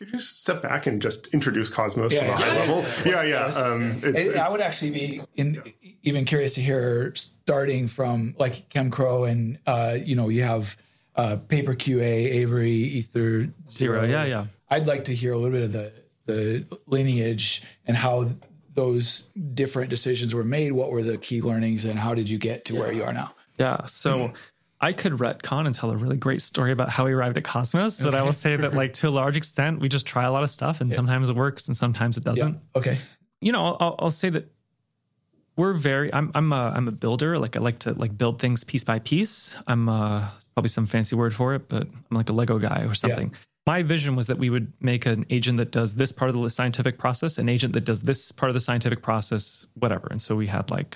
could you just step back and just introduce Cosmos Yeah, from a yeah, high yeah, level? yeah, Yeah, yeah. Um, it's, I, I it's, would actually be in, even curious to hear, starting from like ChemCrow, and uh, you know, you have uh, Paper Q A, Avery, Ether Zero. Yeah, yeah. I'd like to hear a little bit of the the lineage and how those different decisions were made. What were the key learnings, and how did you get to yeah. where you are now? Yeah. So mm-hmm. I could retcon and tell a really great story about how we arrived at Cosmos, but okay. I will say that, like, to a large extent, we just try a lot of stuff, and yeah. sometimes it works and sometimes it doesn't. Yeah. Okay. You know, I'll, I'll say that we're very. I'm I'm a I'm a builder. Like, I like to like build things piece by piece. I'm uh, probably some fancy word for it, but I'm like a Lego guy or something. Yeah. My vision was that we would make an agent that does this part of the scientific process, an agent that does this part of the scientific process, whatever. And so we had like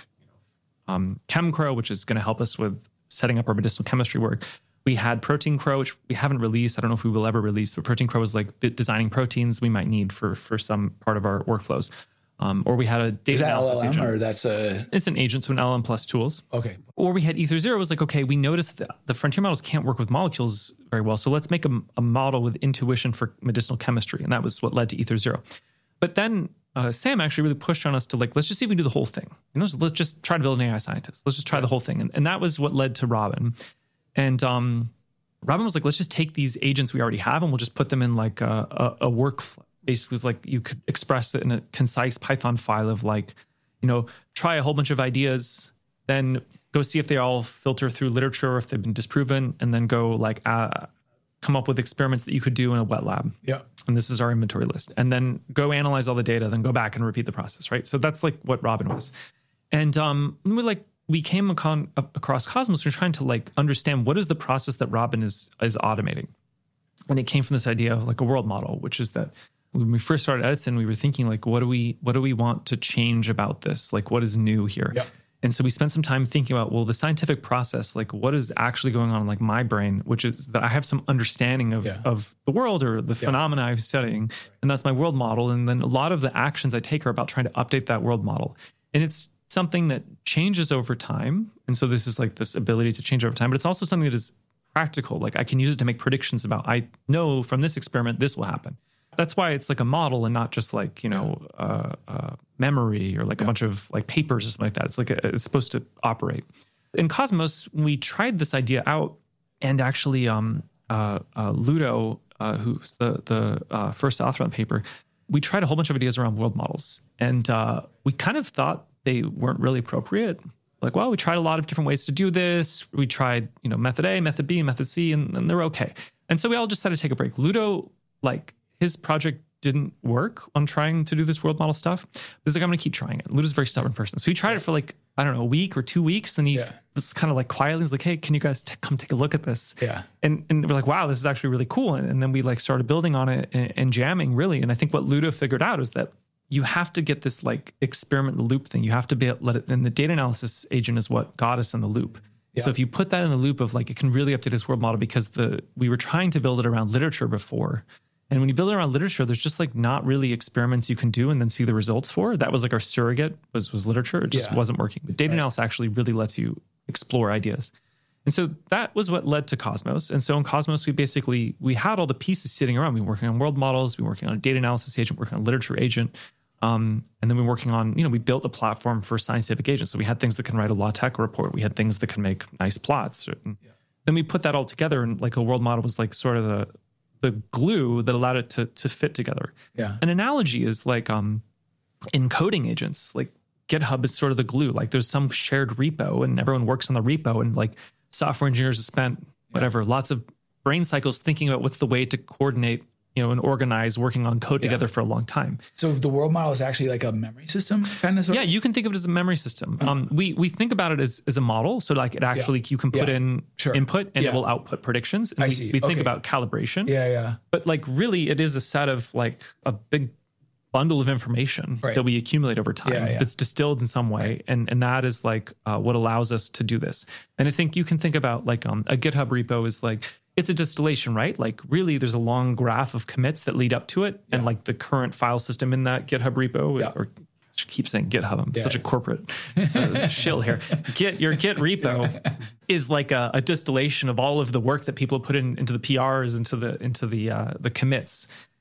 um, ChemCrow, which is going to help us with setting up our medicinal chemistry work. We had ProteinCrow, which we haven't released. I don't know if we will ever release, but ProteinCrow was like designing proteins we might need for for some part of our workflows. Um, or we had a data is that analysis L L M, agent. Or that's a it's an agent, so an L L M plus tools. Okay. Or we had Ether Zero. It was like, okay, we noticed that the frontier models can't work with molecules very well, so let's make a, a model with intuition for medicinal chemistry, and that was what led to Ether Zero. But then uh, Sam actually really pushed on us to like, let's just see if we can do the whole thing. You know, so let's just try to build an A I scientist. Let's just try the whole thing, and, and that was what led to Robin. And um, Robin was like, let's just take these agents we already have, and we'll just put them in like a, a, a workflow. Basically, it's like you could express it in a concise Python file of like, you know, try a whole bunch of ideas, then go see if they all filter through literature or if they've been disproven, and then go like uh, come up with experiments that you could do in a wet lab. Yeah. And this is our inventory list. And then go analyze all the data, then go back and repeat the process, right? So that's like what Robin was. And um, we like we came acon- across Cosmos. We're trying to like understand what is the process that Robin is is automating. And it came from this idea of like a world model, which is that when we first started Edison, we were thinking like, what do we, what do we want to change about this? Like, what is new here? Yep. And so we spent some time thinking about, well, the scientific process, like what is actually going on in like my brain, which is that I have some understanding of, yeah. of the world or the yeah. phenomena I'm studying. Right. And that's my world model. And then a lot of the actions I take are about trying to update that world model. And it's something that changes over time. And so this is like this ability to change over time, but it's also something that is practical. Like I can use it to make predictions about, I know from this experiment, this will happen. That's why it's like a model and not just like, you know, uh, uh, memory or like yeah. a bunch of like papers or something like that. It's like a, it's supposed to operate. In Cosmos, we tried this idea out, and actually um, uh, uh, Ludo, uh, who's the, the uh, first author on the paper, we tried a whole bunch of ideas around world models. And uh, we kind of thought they weren't really appropriate. Like, well, we tried a lot of different ways to do this. We tried, you know, method A, method B, method C, and, and they're okay. And so we all just decided to take a break. Ludo, like, his project didn't work on trying to do this world model stuff. He's like, I'm going to keep trying it. Ludo's a very stubborn person. So he tried it for like, I don't know, a week or two weeks. Then he yeah. was kind of like quietly, he's like, hey, can you guys t- come take a look at this? Yeah. And and we're like, wow, this is actually really cool. And, and then we like started building on it and, and jamming really. And I think what Ludo figured out is that you have to get this like experiment in the loop thing. You have to be let it, and the data analysis agent is what got us in the loop. Yeah. So if you put that in the loop of like, it can really update this world model, because the we were trying to build it around literature before. And when you build it around literature, there's just like not really experiments you can do and then see the results for. That was like our surrogate was, was literature. It just yeah. wasn't working. But data right. analysis actually really lets you explore ideas. And so that was what led to Cosmos. And so in Cosmos, we basically, we had all the pieces sitting around. We were working on world models. We were working on a data analysis agent, working on a literature agent. Um, and then we were working on, you know, we built a platform for scientific agents. So we had things that can write a LaTeX report. We had things that can make nice plots. And yeah. then we put that all together, and like a world model was like sort of the, the glue that allowed it to to fit together. Yeah. An analogy is like um, in coding agents, like GitHub is sort of the glue. Like there's some shared repo and everyone works on the repo, and like software engineers have spent whatever, yeah. lots of brain cycles thinking about what's the way to coordinate, you know, and organize working on code yeah. together for a long time. So the world model is actually like a memory system kind of? Sort yeah, you can think of it as a memory system. Mm-hmm. Um, we we think about it as, as a model. So like it actually, yeah. you can put yeah. in sure. input and yeah. it will output predictions. And I we, see. we think okay. about calibration. Yeah, yeah. But like really it is a set of like a big bundle of information right. that we accumulate over time. Yeah, yeah. That's distilled in some way. Right. And and that is like uh, what allows us to do this. And I think you can think about like um, a GitHub repo is like, it's a distillation, right? Like really there's a long graph of commits that lead up to it. Yeah. And like the current file system in that GitHub repo, yeah. or I keep saying GitHub, I'm yeah. such a corporate uh, shill here. Git, your Git repo is like a, a distillation of all of the work that people put in into the P Rs, into the into the uh, the commits.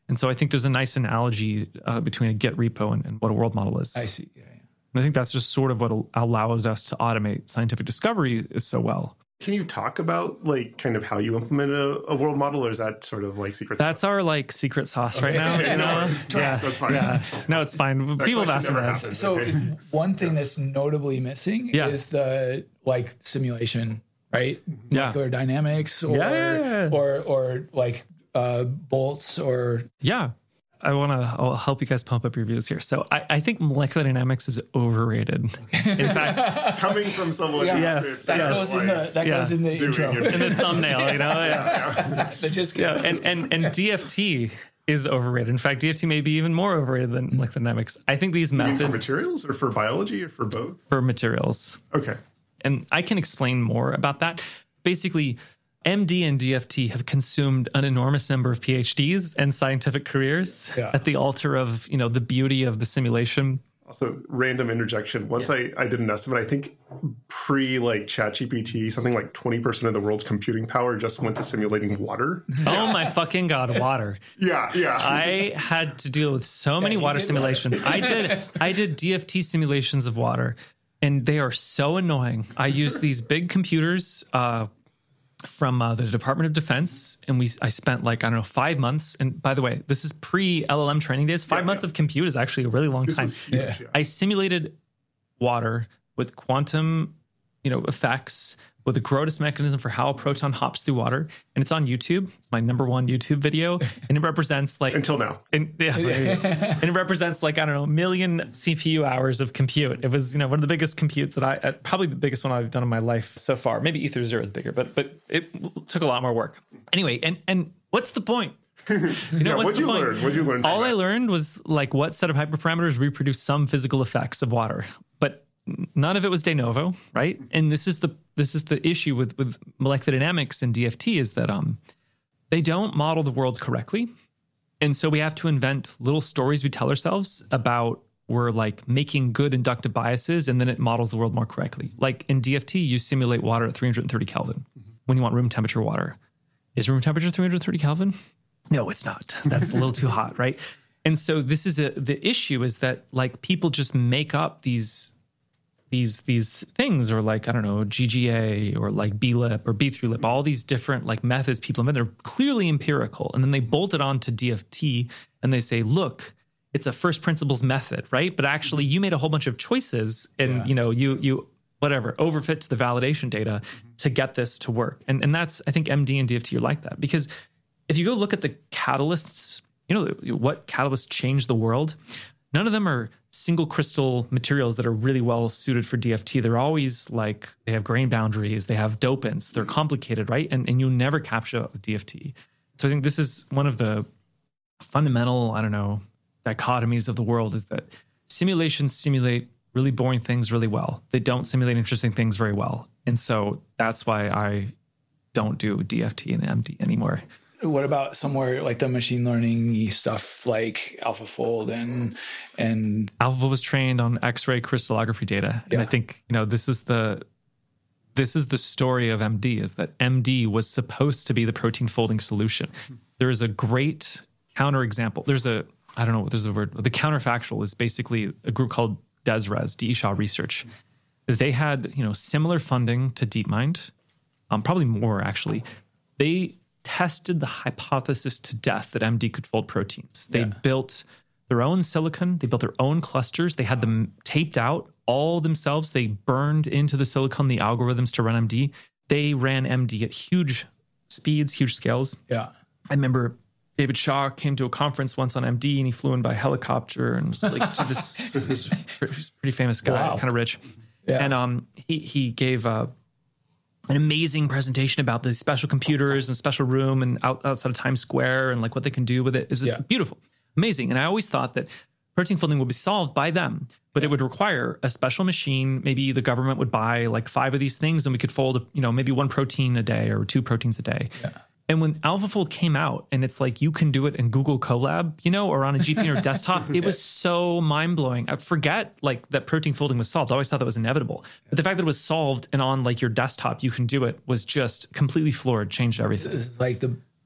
And so I think there's a nice analogy uh, between a Git repo and, and what a world model is. I see. Yeah, yeah. And I think that's just sort of what allows us to automate scientific discovery so well. Can you talk about like kind of how you implement a, a world model, or is that sort of like secret That's sauce? our like secret sauce okay. right now. Okay, you know? no yeah, that's fine. Yeah. No, it's fine. That People have asked me that. happens. So okay. one thing that's notably missing Yeah. is the like simulation, right? Yeah. Molecular dynamics or Yeah, yeah, yeah. or or like uh, bolts or Yeah. I want to I'll help you guys pump up your views here. So I, I think molecular dynamics is overrated. In fact, coming from someone Yeah. who's Yes, experienced that yes. goes in the that Yeah. goes in the Doing intro. it. in the thumbnail, you know? Yeah. That just Yeah. And, and, and D F T is overrated. In fact, D F T may be even more overrated than molecular dynamics. I think these You mean for methods materials or for biology or for both? for materials. Okay. And I can explain more about that. Basically, M D and D F T have consumed an enormous number of PhDs and scientific careers Yeah. at the altar of, you know, the beauty of the simulation. Also, random interjection. Once I, I did an estimate, I think pre like ChatGPT, something like twenty percent of the world's computing power just went to simulating water. Oh my fucking God, water. Yeah, yeah. I had to deal with so many you water did simulations. I did I did D F T simulations of water, and they are so annoying. I used these big computers uh, from uh, the Department of Defense, and we I spent like I don't know five months. And by the way, this is pre L L M training days. Five Yeah, months yeah. of compute is actually a really long this time. was huge. Yeah. Yeah. I simulated water with quantum, you know, effects with a Grotus mechanism for how a proton hops through water, and it's on YouTube. It's my number one YouTube video, and it represents like Until now. and, yeah, and it represents like I don't know a million C P U hours of compute. It was you know one of the biggest computes that I uh, probably the biggest one I've done in my life so far. Maybe Ether Zero is bigger, but but it took a lot more work. Anyway, and and what's the point? You know, Yeah, what's what'd the you point? learn? What'd you learn from All I that? learned was like what set of hyperparameters reproduce some physical effects of water, but none of it was de novo, right? And this is the this is the issue with with molecular dynamics and D F T is that um they don't model the world correctly. And so we have to invent little stories we tell ourselves about we're like making good inductive biases, and then it models the world more correctly. Like in D F T, you simulate water at three hundred thirty Kelvin when you want room temperature water. Is room temperature three hundred thirty Kelvin? No, it's not. That's a little too hot, right? And so this is a the issue is that like people just make up these these these things, or like I don't know G G A or like B lip or B three lip, all these different like methods people invent. They're clearly empirical, and then they bolt it on to D F T and they say, look, it's a first principles method, right? But actually, you made a whole bunch of choices, and Yeah. you know you you whatever overfit to the validation data to get this to work. And and that's I think M D and D F T are like that, because if you go look at the catalysts, you know what catalysts change the world. None of them are single crystal materials that are really well suited for D F T. They're always like, they have grain boundaries, they have dopants, they're complicated, right? And and you never capture that with D F T. So I think this is one of the fundamental, I don't know, dichotomies of the world, is that simulations simulate really boring things really well. They don't simulate interesting things very well. And so that's why I don't do D F T and M D anymore. What about somewhere like the machine learning stuff like AlphaFold and and Alpha was trained on X-ray crystallography data, and Yeah. I think you know this is the this is the story of M D, is that M D was supposed to be the protein folding solution. There is a great counterexample. There's a I don't know what there's a word. The counterfactual is basically a group called DESRES, D E Shaw Research. They had you know similar funding to DeepMind, um, probably more actually. They tested the hypothesis to death that M D could fold proteins. They Yeah. built their own silicon. They built their own clusters. They had them taped out all themselves. They burned into the silicon the algorithms to run M D. They ran M D at huge speeds, huge scales. yeah. I remember David Shaw came to a conference once on M D, and he flew in by helicopter, and was like to this, this pretty famous guy, Wow. kind of rich. Yeah. And um, he he gave a an amazing presentation about the special computers and special room and out, outside of Times Square and like what they can do with it. Is Yeah. beautiful, amazing. And I always thought that protein folding would be solved by them, but it would require a special machine. Maybe the government would buy like five of these things, and we could fold, you know, maybe one protein a day or two proteins a day. Yeah. And when AlphaFold came out, and it's like you can do it in Google Colab, you know, or on a G P U or desktop, it was so mind blowing. I forget like that protein folding was solved. I always thought that was inevitable, but the fact that it was solved and on like your desktop you can do it was just completely floored, changed everything. It's like the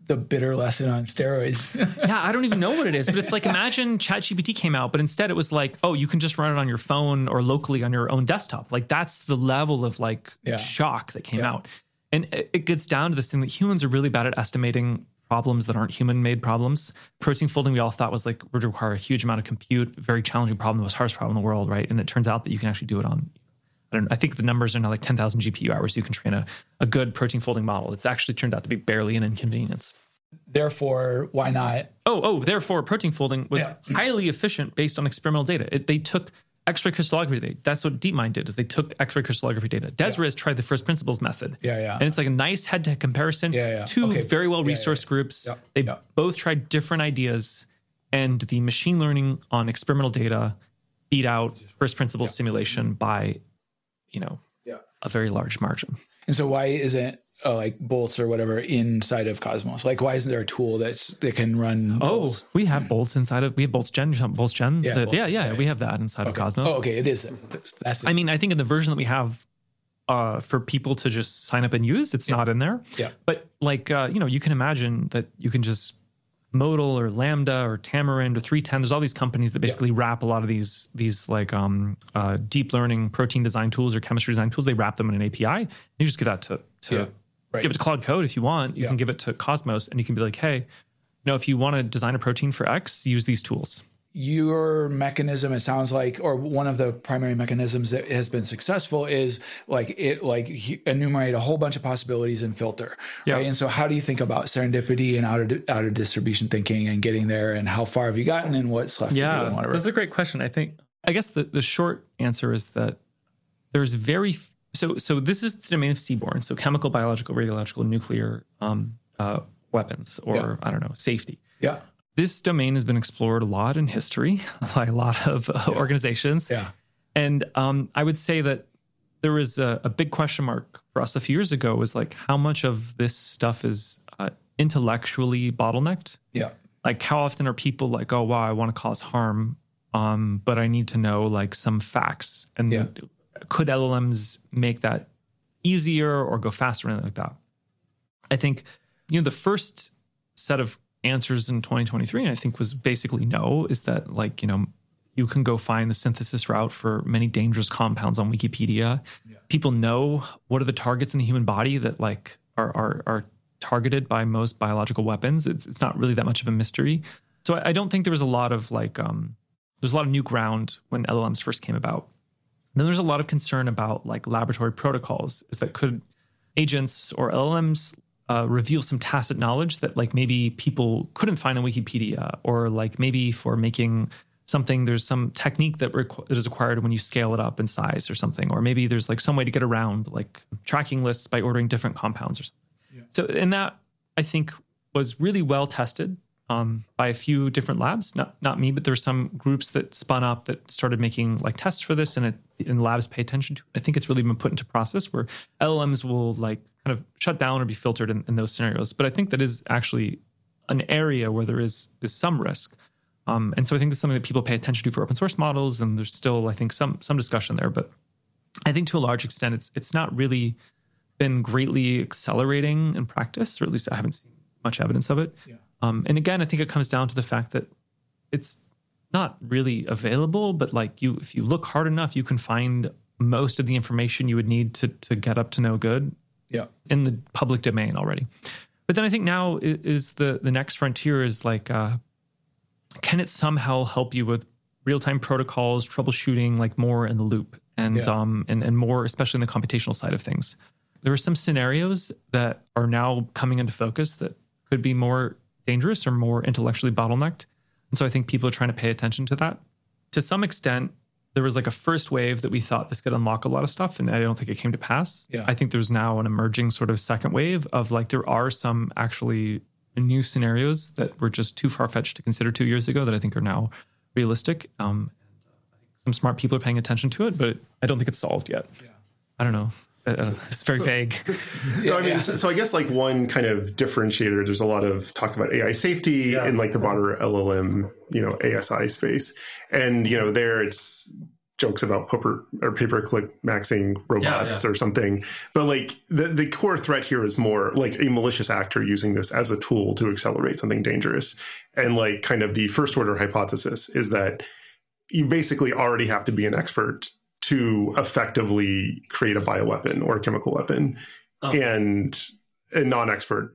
the bitter lesson on steroids. Yeah, I don't even know what it is, but it's like, imagine ChatGPT came out, but instead it was like, oh, you can just run it on your phone or locally on your own desktop. Like that's the level of like yeah. shock that came yeah. out. And it gets down to this thing that humans are really bad at estimating problems that aren't human-made problems. Protein folding, we all thought was like, would require a huge amount of compute, very challenging problem, the most hardest problem in the world, right? And it turns out that you can actually do it on, I don't know, I think the numbers are now like ten thousand G P U hours. You can train a, a good protein folding model. It's actually turned out to be barely an inconvenience. Therefore, why not? Oh, oh, therefore protein folding was Yeah. highly efficient based on experimental data. It, they took X-ray crystallography data. That's what DeepMind did, is they took X-ray crystallography data. Desiree has tried the first principles method. Yeah, yeah. And it's like a nice head-to-head comparison. Yeah, yeah. Two Okay. very well-resourced Yeah, yeah. groups. Yeah, They yeah. both tried different ideas, and the machine learning on experimental data beat out first principles simulation by, you know, Yeah. a very large margin. And so why isn't uh, like bolts or whatever inside of Cosmos? Like, why isn't there a tool that's that can run Oh, bolts? we have bolts inside of, we have bolts gen, bolts gen. Yeah, The- bolts, yeah, yeah, yeah, we have that inside of Okay. Cosmos. Oh, okay. It is. That's it. I mean, I think in the version that we have uh, for people to just sign up and use, it's not in there. Yeah. But like, uh, you know, you can imagine that you can just Modal or Lambda or Tamarind or three ten. There's all these companies that basically wrap a lot of these these like um, uh, deep learning protein design tools or chemistry design tools. They wrap them in an A P I. You just give that to to Yeah. Right. give it to Cloud Code if you want. You Yeah. can give it to Cosmos, and you can be like, hey, you know, if you want to design a protein for X, use these tools. Your mechanism, it sounds like, or one of the primary mechanisms that has been successful is like it like enumerate a whole bunch of possibilities and filter. Yeah. Right. And so how do you think about serendipity and out of out of distribution thinking and getting there, and how far have you gotten and what's left to do and Yeah, whatever? that's a great question. I think, I guess the, the short answer is that there's very, f- so so this is the domain of Seaborn, so chemical, biological, radiological, nuclear um, uh, weapons, or Yeah. I don't know, safety. Yeah. This domain has been explored a lot in history by a lot of uh, organizations. Yeah. And um, I would say that there was a, a big question mark for us a few years ago, was like, how much of this stuff is uh, intellectually bottlenecked? Yeah. Like, how often are people like, oh, wow, I want to cause harm, um, but I need to know like some facts. And Yeah. could L L Ms make that easier or go faster or anything like that? I think, you know, the first set of answers in twenty twenty-three, and I think was basically no, is that like, you know, you can go find the synthesis route for many dangerous compounds on Wikipedia. Yeah. People know what are the targets in the human body that like are are, are targeted by most biological weapons. It's it's not really that much of a mystery. So I, I don't think there was a lot of like um, there's a lot of new ground when L L Ms first came about. Then there's a lot of concern about like laboratory protocols, is that could agents or L L Ms Uh, reveal some tacit knowledge that like maybe people couldn't find on Wikipedia, or like maybe for making something, there's some technique that, requ- that is required when you scale it up in size or something, or maybe there's like some way to get around like tracking lists by ordering different compounds or something. Yeah. So, and that I think was really well tested um, by a few different labs, not not me, but there were some groups that spun up that started making like tests for this, and it and labs pay attention to it. I think it's really been put into process where L L Ms will like kind of shut down or be filtered in, in those scenarios. But I think that is actually an area where there is is some risk. Um, and so I think it's something that people pay attention to for open source models, and there's still, I think, some some discussion there. But I think to a large extent, it's it's not really been greatly accelerating in practice, or at least I haven't seen much evidence of it. Yeah. Um, and again, I think it comes down to the fact that it's not really available, but like you, if you look hard enough, you can find most of the information you would need to to get up to no good. Yeah. In the public domain already. But then I think now is the the next frontier is like, uh, can it somehow help you with real-time protocols, troubleshooting, like more in the loop, and Yeah. um and, and more, especially in the computational side of things. There are some scenarios that are now coming into focus that could be more dangerous or more intellectually bottlenecked. And so I think people are trying to pay attention to that. To some extent, there was like a first wave that we thought this could unlock a lot of stuff, and I don't think it came to pass. Yeah. I think there's now an emerging sort of second wave of like, there are some actually new scenarios that were just too far-fetched to consider two years ago that I think are now realistic. Um, some smart people are paying attention to it, but I don't think it's solved yet. Yeah. I don't know. Uh, it's very so, vague. No, I mean, yeah. so, so I guess like one kind of differentiator, there's a lot of talk about A I safety yeah. in like the broader L L M, you know, A S I space. And, you know, there it's jokes about paper or paperclip maxing robots yeah, yeah. or something. But like the, the core threat here is more like a malicious actor using this as a tool to accelerate something dangerous. And like kind of the first order hypothesis is that you basically already have to be an expert to effectively create a bioweapon or a chemical weapon. Oh. And a non-expert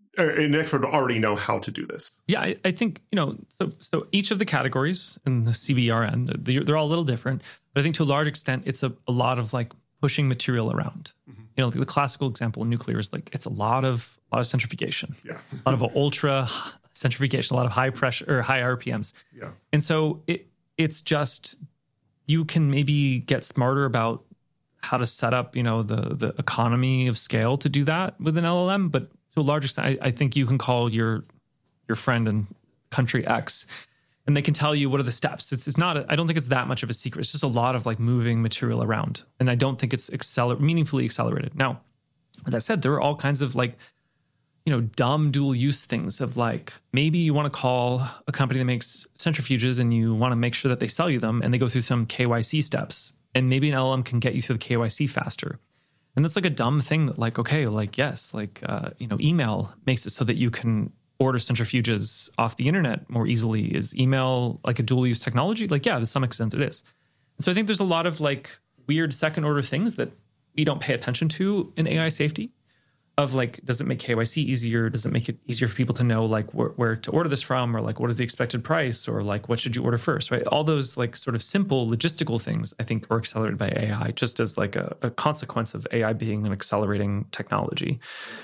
an expert will already know how to do this. Yeah, I, I think, you know, so so each of the categories in the C B R N, they're, they're all a little different. But I think to a large extent, it's a, a lot of like pushing material around. Mm-hmm. You know, the classical example in nuclear is like, it's a lot of a lot of centrifugation, yeah. a lot of ultra centrifugation, a lot of high pressure or high R P Ms. Yeah. And so it it's just, you can maybe get smarter about how to set up, you know, the the economy of scale to do that with an L L M, but to a large extent, I, I think you can call your your friend in country X, and they can tell you what are the steps. It's, it's not. A, I don't think it's that much of a secret. It's just a lot of like moving material around, and I don't think it's acceler- meaningfully accelerated. Now, with that said, there are all kinds of like, you know, dumb dual use things of like, maybe you want to call a company that makes centrifuges and you want to make sure that they sell you them, and they go through some K Y C steps, and maybe an L L M can get you through the K Y C faster. And that's like a dumb thing that like, okay, like, yes, like, uh, you know, email makes it so that you can order centrifuges off the internet more easily. Is email like a dual use technology? Like, yeah, to some extent it is. And so I think there's a lot of like weird second order things that we don't pay attention to in A I safety. Of like, does it make K Y C easier? Does it make it easier for people to know like where, where to order this from, or like what is the expected price, or like what should you order first, right? All those like sort of simple logistical things I think are accelerated by A I, just as like a, a consequence of A I being an accelerating technology.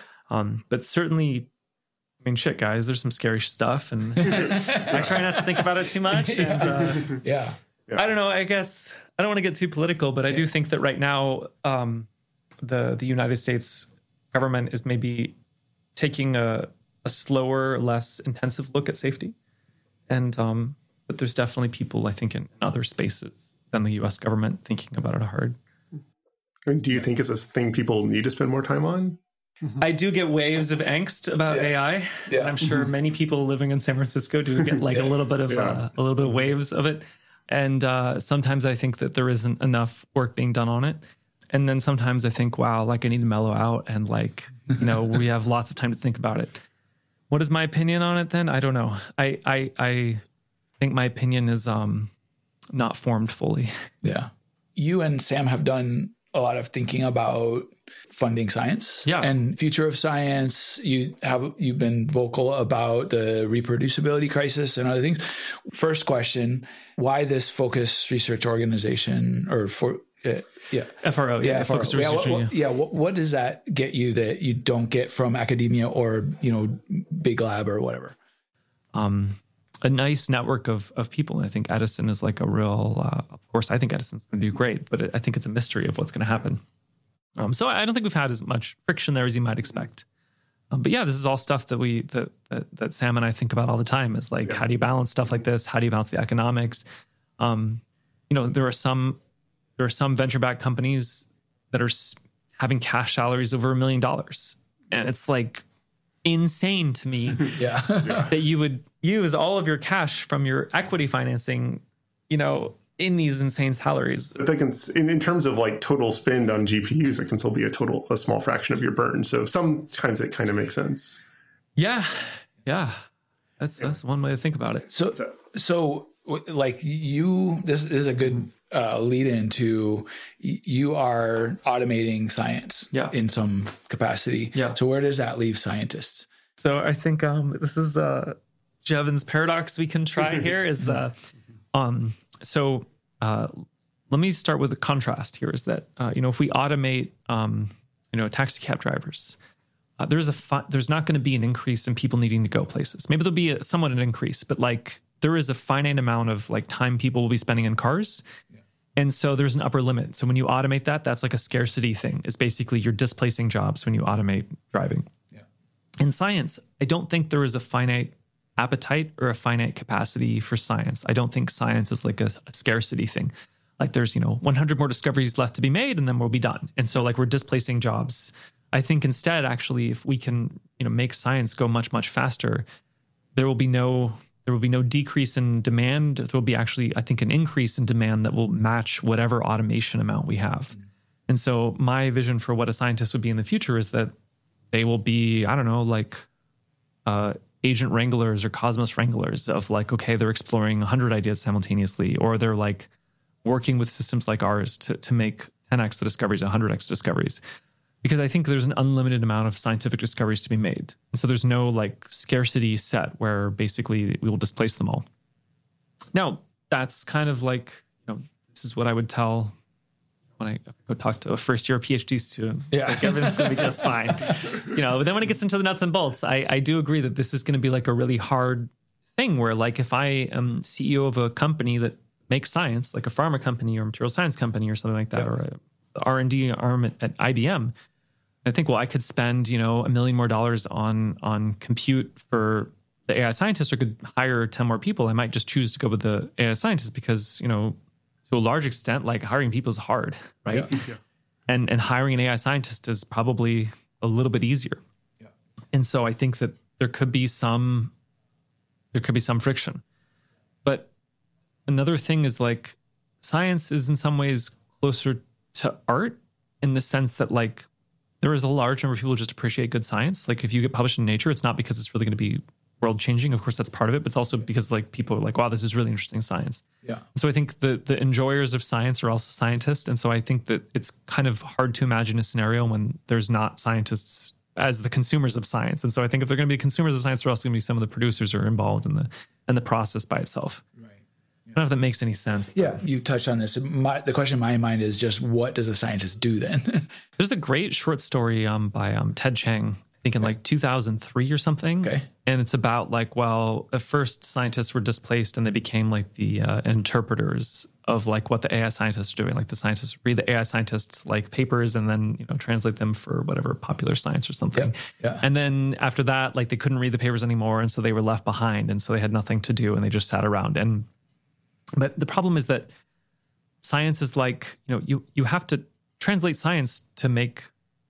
Um, but certainly, I mean, shit, guys, there's some scary stuff, and I try not to think about it too much. And, uh, yeah. yeah, I don't know. I guess I don't want to get too political, but I do think that right now, um, the the United States government is maybe taking a, a slower, less intensive look at safety. And um, but there's definitely people, I think, in other spaces than the U S government thinking about it hard. And do you think it's a thing people need to spend more time on? I do get waves of angst about yeah. A I. Yeah. And I'm sure mm-hmm. many people living in San Francisco do get like a little bit of yeah. uh, a little bit of waves of it. And uh, sometimes I think that there isn't enough work being done on it. And then sometimes I think, wow, like I need to mellow out, and like, you know, we have lots of time to think about it. What is my opinion on it then? I don't know. I I, I think my opinion is um, not formed fully. Yeah. You and Sam have done a lot of thinking about funding science yeah. and future of science. You have, you've been vocal about the reproducibility crisis and other things. First question, why this focused research organization or for, Yeah, yeah. F R O, yeah, yeah, focused yeah, research. what, what, yeah, what, what does that get you that you don't get from academia or, you know, big lab or whatever? Um, a nice network of of people. And I think Edison is like a real, uh, of course, I think Edison's going to do great, but it, I think it's a mystery of what's going to happen. Um, so I don't think we've had as much friction there as you might expect. Um, but yeah, this is all stuff that we, that, that, that Sam and I think about all the time is like, yeah. how do you balance stuff like this? How do you balance the economics? Um, you know, there are some, There are some venture-backed companies that are having cash salaries over a million dollars. And it's like insane to me yeah. that you would use all of your cash from your equity financing, you know, in these insane salaries. But they can, in, in terms of like total spend on G P Us, it can still be a total, a small fraction of your burn. So sometimes it kind of makes sense. Yeah. Yeah. That's, yeah. that's one way to think about it. So, so like you, this, this is a good uh, lead into you are automating science yeah. in some capacity. Yeah. So where does that leave scientists? So I think um, this is the Jevons paradox we can try here is, uh, um, so uh, let me start with the contrast here is that, uh, you know, if we automate, um, you know, taxi cab drivers, uh, there's a, fi- there's not going to be an increase in people needing to go places. Maybe there'll be a, somewhat an increase, but like there is a finite amount of like time people will be spending in cars. Yeah. And so there's an upper limit. So when you automate that, that's like a scarcity thing. It's basically you're displacing jobs when you automate driving. Yeah. In science, I don't think there is a finite appetite or a finite capacity for science. I don't think science is like a, a scarcity thing. Like there's, you know, one hundred more discoveries left to be made and then we'll be done. And so like we're displacing jobs. I think instead, actually, if we can, you know, make science go much, much faster, there will be no there will be no decrease in demand. There will be actually, I think, an increase in demand that will match whatever automation amount we have. Mm-hmm. And so my vision for what a scientist would be in the future is that they will be, I don't know, like uh, agent wranglers or cosmos wranglers of like, okay, they're exploring one hundred ideas simultaneously, or they're like working with systems like ours to, to make ten x the discoveries, one hundred x discoveries. Because I think there's an unlimited amount of scientific discoveries to be made. And so there's no like scarcity set where basically we will displace them all. Now, that's kind of like, you know, this is what I would tell when I go talk to a first year PhD student. Yeah. Like everything's going to be just fine. You know, but then when it gets into the nuts and bolts, I, I do agree that this is going to be like a really hard thing where like if I am C E O of a company that makes science, like a pharma company or material science company or something like that, yeah. or a R and D arm at, at I B M, I think, well, I could spend, you know, a million more dollars on on compute for the A I scientists, or could hire ten more people. I might just choose to go with the A I scientists because, you know, to a large extent, like hiring people is hard, right? Yeah. Yeah. And and hiring an A I scientist is probably a little bit easier. Yeah. And so I think that there could be some there could be some friction. But another thing is like science is in some ways closer to art in the sense that like there is a large number of people who just appreciate good science. Like if you get published in Nature, it's not because it's really going to be world changing. Of course, that's part of it, but it's also because like people are like, wow, this is really interesting science. Yeah. So I think the the enjoyers of science are also scientists. And so I think that it's kind of hard to imagine a scenario when there's not scientists as the consumers of science. And so I think if they're going to be consumers of science, there are also going to be some of the producers who are involved in the in the process by itself. Right. I don't know if that makes any sense. Yeah, you touched on this. My, the question in my mind is just, what does a scientist do then? There's a great short story um, by um, Ted Chiang, I think in like two thousand three or something. Okay. And it's about like, well, at first scientists were displaced and they became like the uh, interpreters of like what the A I scientists are doing. Like the scientists read the A I scientists like papers and then, you know, translate them for whatever popular science or something. Yeah. Yeah. And then after that, like they couldn't read the papers anymore. And so they were left behind. And so they had nothing to do and they just sat around. And But the problem is that science is like, you know, you, you have to translate science to make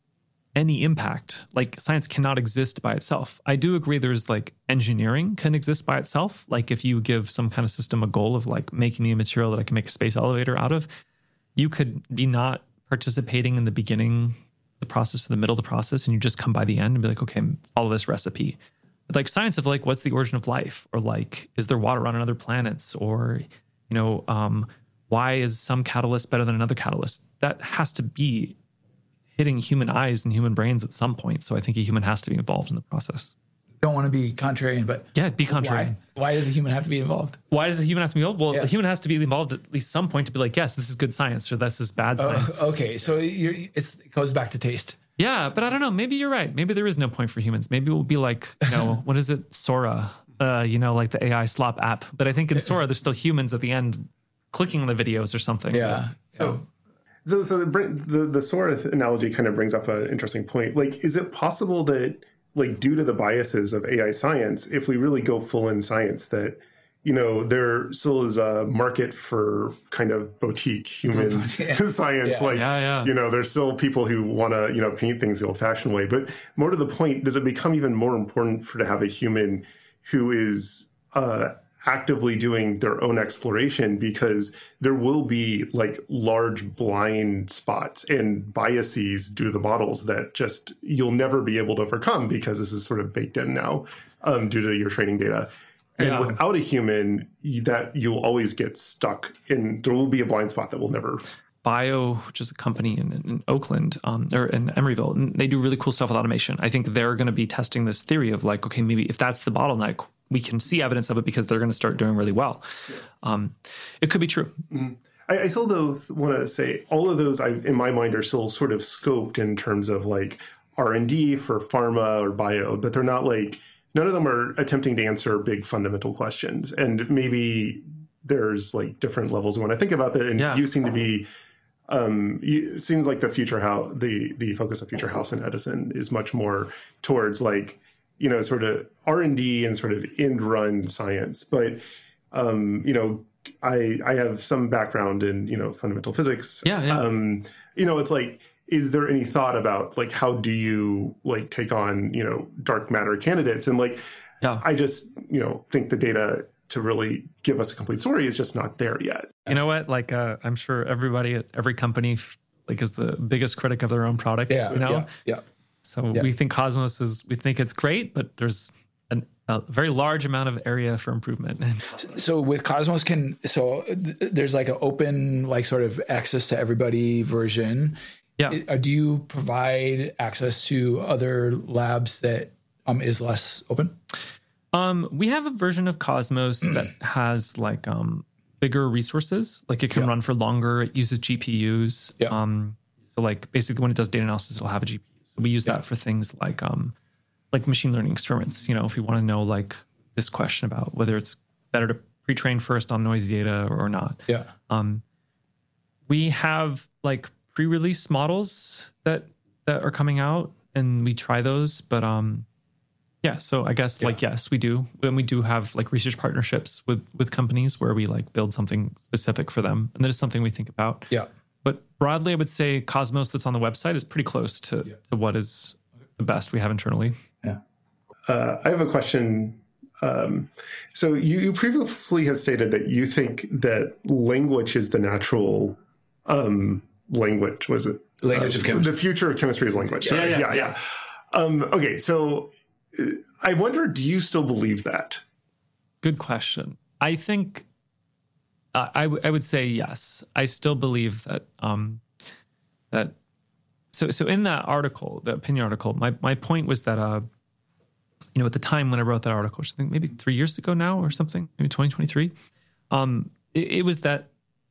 any impact. Like science cannot exist by itself. I do agree there's like engineering can exist by itself. Like if you give some kind of system a goal of like making me a material that I can make a space elevator out of, you could be not participating in the beginning, the process, or the middle of the process, and you just come by the end and be like, okay, follow this recipe. But like science of like, what's the origin of life? Or like, is there water on other planets? Or you know, um, why is some catalyst better than another catalyst? That has to be hitting human eyes and human brains at some point. So I think a human has to be involved in the process. Don't want to be contrarian, but yeah, be contrarian. Why, why does a human have to be involved? Why does a human have to be involved? Well, yeah. a human has to be involved at least some point to be like, yes, this is good science, or this is bad science. Uh, okay, so you're, it's, it goes back to taste. Yeah, but I don't know. Maybe you're right. Maybe there is no point for humans. Maybe we'll be like, you know, what is it? Sora, uh, you know, like the A I slop app. But I think in Sora, there's still humans at the end clicking on the videos or something. Yeah. So, so, so the, the, the Sora analogy kind of brings up an interesting point. Like, is it possible that, like, due to the biases of A I science, if we really go full in science, that, you know, there still is a market for kind of boutique human yeah. science. Yeah. Like, yeah, yeah. you know, there's still people who want to, you know, paint things the old fashioned way. But more to the point, does it become even more important for to have a human who is, uh, actively doing their own exploration, because there will be like large blind spots and biases due to the models that just you'll never be able to overcome because this is sort of baked in now um, due to your training data. And yeah. without a human, that you'll always get stuck in, there will be a blind spot that will never. Bio, which is a company in, in Oakland um, or in Emeryville, and they do really cool stuff with automation. I think they're going to be testing this theory of like, okay, maybe if that's the bottleneck, we can see evidence of it because they're going to start doing really well. Yeah. Um, it could be true. Mm-hmm. I, I still though want to say all of those, I, in my mind, are still sort of scoped in terms of like R and D for pharma or bio, but they're not like, none of them are attempting to answer big fundamental questions. And maybe there's like different levels when I think about that. And yeah. you seem to be, um, you, it seems like the future house, the, the focus of Future House and Edison is much more towards like, you know, sort of R and D and sort of end run science. But, um, you know, I, I have some background in, you know, fundamental physics. Yeah, yeah. Um, you know, it's like, is there any thought about like, how do you like take on, you know, dark matter candidates? And like, Yeah. I just, you know, think the data to really give us a complete story is just not there yet. You know what? Like, uh, I'm sure everybody at every company like is the biggest critic of their own product. Yeah. You know? Yeah. yeah. So Yeah. we think Cosmos is, we think it's great, but there's an, a very large amount of area for improvement. So with Cosmos, can so th- there's like an open, like sort of access to everybody version. Yeah. Uh, Do you provide access to other labs that um, is less open? Um, we have a version of Cosmos that has like um, bigger resources. Like it can Yeah. run for longer. It uses G P Us. Yeah. Um, so like basically when it does data analysis, it'll have a G P U. So we use Yeah. that for things like um, like machine learning experiments. You know, if we want to know like this question about whether it's better to pre-train first on noisy data or not. Yeah. Um, we have like pre-release models that that are coming out, and we try those. But um, yeah, so I guess Yeah. like yes, we do, and we do have like research partnerships with with companies where we like build something specific for them, and that is something we think about. Yeah. But broadly, I would say Cosmos that's on the website is pretty close to, Yeah. to what is the best we have internally. Yeah. Uh, I have a question. Um, so you, you previously have stated that you think that language is the natural um, language. Was it Language uh, of chemistry. The future of chemistry is language. Sorry. Yeah, Yeah, yeah, yeah. Um, okay, so uh, I wonder, do you still believe that? Good question. I think uh, I, w- I would say yes. I still believe that um, that. So so in that article, the opinion article, my my point was that uh, you know, at the time when I wrote that article, which I think maybe three years ago now or something, maybe twenty twenty-three, um, it, it was that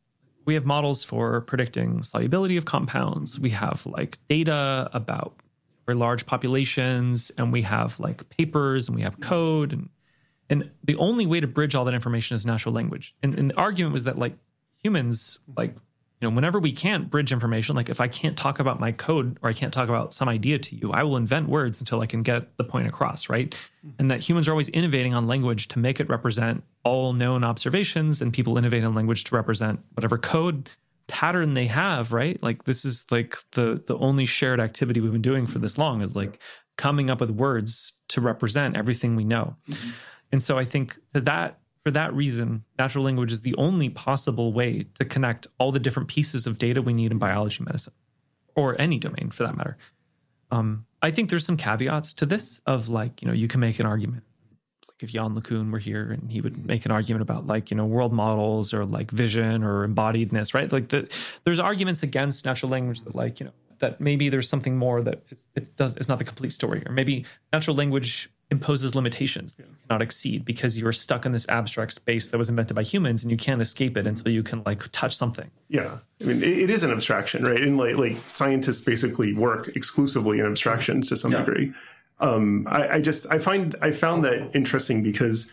we have models for predicting solubility of compounds. We have like data about very large populations, and we have like papers, and we have code, and and the only way to bridge all that information is natural language. And, and the argument was that like humans, like, you know, whenever we can't bridge information, like if I can't talk about my code or I can't talk about some idea to you, I will invent words until I can get the point across, right? And that humans are always innovating on language to make it represent all known observations, and people innovate on language to represent whatever code pattern they have, right? Like this is like the the only shared activity we've been doing for this long is like coming up with words to represent everything we know. Mm-hmm. And so I think that, that for that reason, natural language is the only possible way to connect all the different pieces of data we need in biology, medicine, or any domain for that matter. Um, I think there's some caveats to this of like, you know, you can make an argument. Like if Jan LeCun were here and he would make an argument about like, you know, world models or like vision or embodiedness, right? Like the, there's arguments against natural language that like, you know, that maybe there's something more that it, it does, it's not the complete story, or maybe natural language imposes limitations that you cannot exceed because you are stuck in this abstract space that was invented by humans, and you can't escape it until you can like touch something. Yeah, I mean, it, it is an abstraction, right? And like, like scientists basically work exclusively in abstractions to some Yeah. degree. Um, I, I just I find I found that interesting because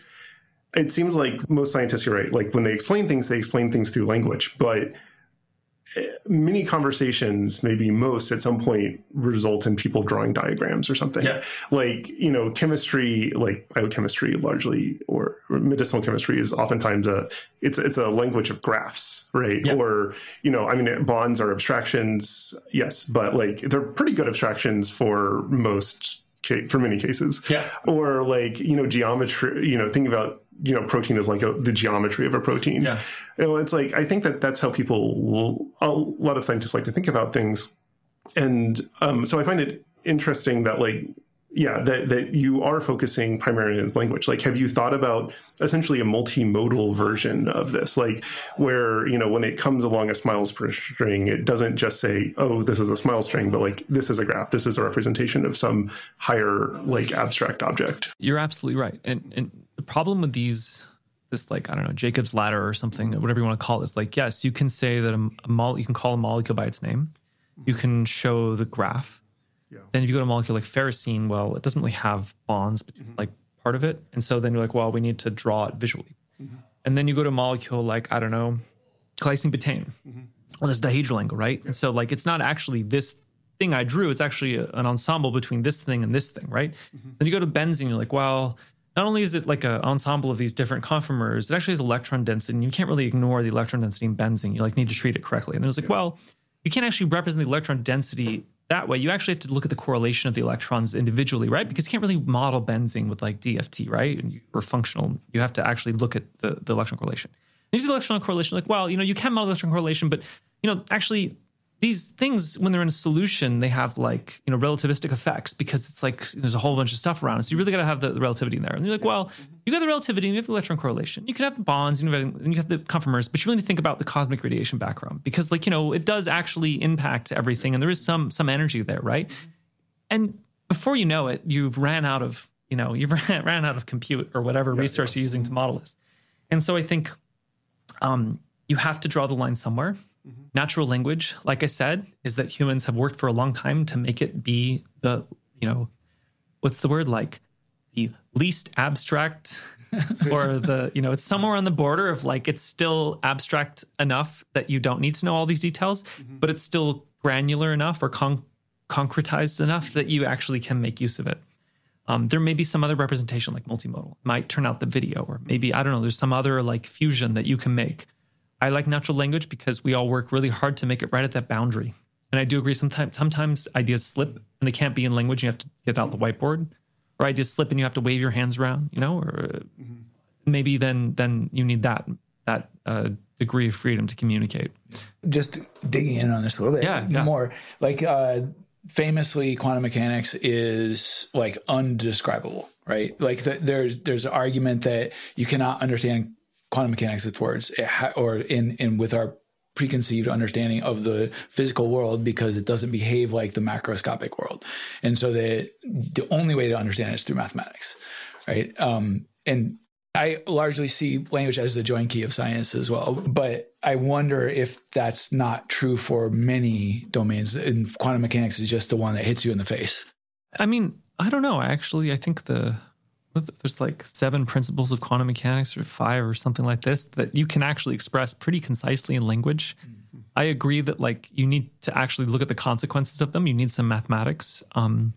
it seems like most scientists, you're right. Like when they explain things, they explain things through language, but many conversations, maybe most at some point, result in people drawing diagrams or something. Yeah. Like, you know, chemistry, like biochemistry largely, or medicinal chemistry is oftentimes a, it's it's a language of graphs, right? Yeah. Or, you know, I mean, bonds are abstractions, yes, but like they're pretty good abstractions for most, for many cases. Yeah. Or like, you know, geometry, you know, think about, you know, protein is like a, the geometry of a protein. Yeah. You know, it's like, I think that that's how people will, a lot of scientists like to think about things. And um, so I find it interesting that like, yeah, that, that you are focusing primarily on language. Like, have you thought about essentially a multimodal version of this? Like where, you know, when it comes along a smiles per string, it doesn't just say, oh, this is a smile string, but like, this is a graph. This is a representation of some higher like abstract object. You're absolutely right. And, and the problem with these, this like, I don't know, Jacob's ladder or something, whatever you want to call it, is like, yes, you can say that a, a mol- you can call a molecule by its name. You can show the graph. Yeah. Then if you go to a molecule like ferrocene, well, it doesn't really have bonds between mm-hmm. like part of it. And so then you're like, well, we need to draw it visually. Mm-hmm. And then you go to a molecule like, I don't know, glycine butane. Mm-hmm. Well, this dihedral angle, right? Yeah. And so like, it's not actually this thing I drew. It's actually a, an ensemble between this thing and this thing, right? Mm-hmm. Then you go to benzene, you're like, well, not only is it like an ensemble of these different conformers, it actually has electron density, and you can't really ignore the electron density in benzene. You like need to treat it correctly. And then it's like, well, you can't actually represent the electron density that way, you actually have to look at the correlation of the electrons individually, right? Because you can't really model benzene with like D F T, right? Or functional. You have to actually look at the, the electron correlation. These electron correlation, like, well, you know, you can model electron correlation, but, you know, actually these things, when they're in a solution, they have like, you know, relativistic effects because it's like there's a whole bunch of stuff around it. So you really got to have the, the relativity in there. And you're like, well, you got the relativity and you have the electron correlation. You can have the bonds and you have, and you have the conformers, but you really need to think about the cosmic radiation background because, like, you know, it does actually impact everything. And there is some some energy there, right? And before you know it, you've ran out of, you know, you've ran, ran out of compute or whatever yeah, resource yeah. you're using to model this. And so I think um, you have to draw the line somewhere. Mm-hmm. Natural language, like I said, is that humans have worked for a long time to make it be the, you know, what's the word, like the least abstract or the, you know, it's somewhere on the border of like, it's still abstract enough that you don't need to know all these details, mm-hmm. but it's still granular enough or con- concretized enough that you actually can make use of it. Um, there may be some other representation like multimodal. It might turn out the video, or maybe, I don't know, there's some other like fusion that you can make. I like natural language because we all work really hard to make it right at that boundary. And I do agree sometimes sometimes ideas slip and they can't be in language. You have to get out the whiteboard, or ideas slip and you have to wave your hands around, you know, or mm-hmm. maybe then then you need that that uh, degree of freedom to communicate. Just digging in on this a little bit yeah, yeah. more, like uh, famously quantum mechanics is like undescribable, right? Like the, there's there's an argument that you cannot understand quantum mechanics with words ha- or in, in with our preconceived understanding of the physical world because it doesn't behave like the macroscopic world. And so the, the only way to understand it is through mathematics, right? Um, and I largely see language as the join key of science as well, but I wonder if that's not true for many domains, and quantum mechanics is just the one that hits you in the face. I mean, I don't know. Actually, I think the there's like seven principles of quantum mechanics or five or something like this that you can actually express pretty concisely in language. Mm-hmm. I agree that like you need to actually look at the consequences of them. You need some mathematics. Um,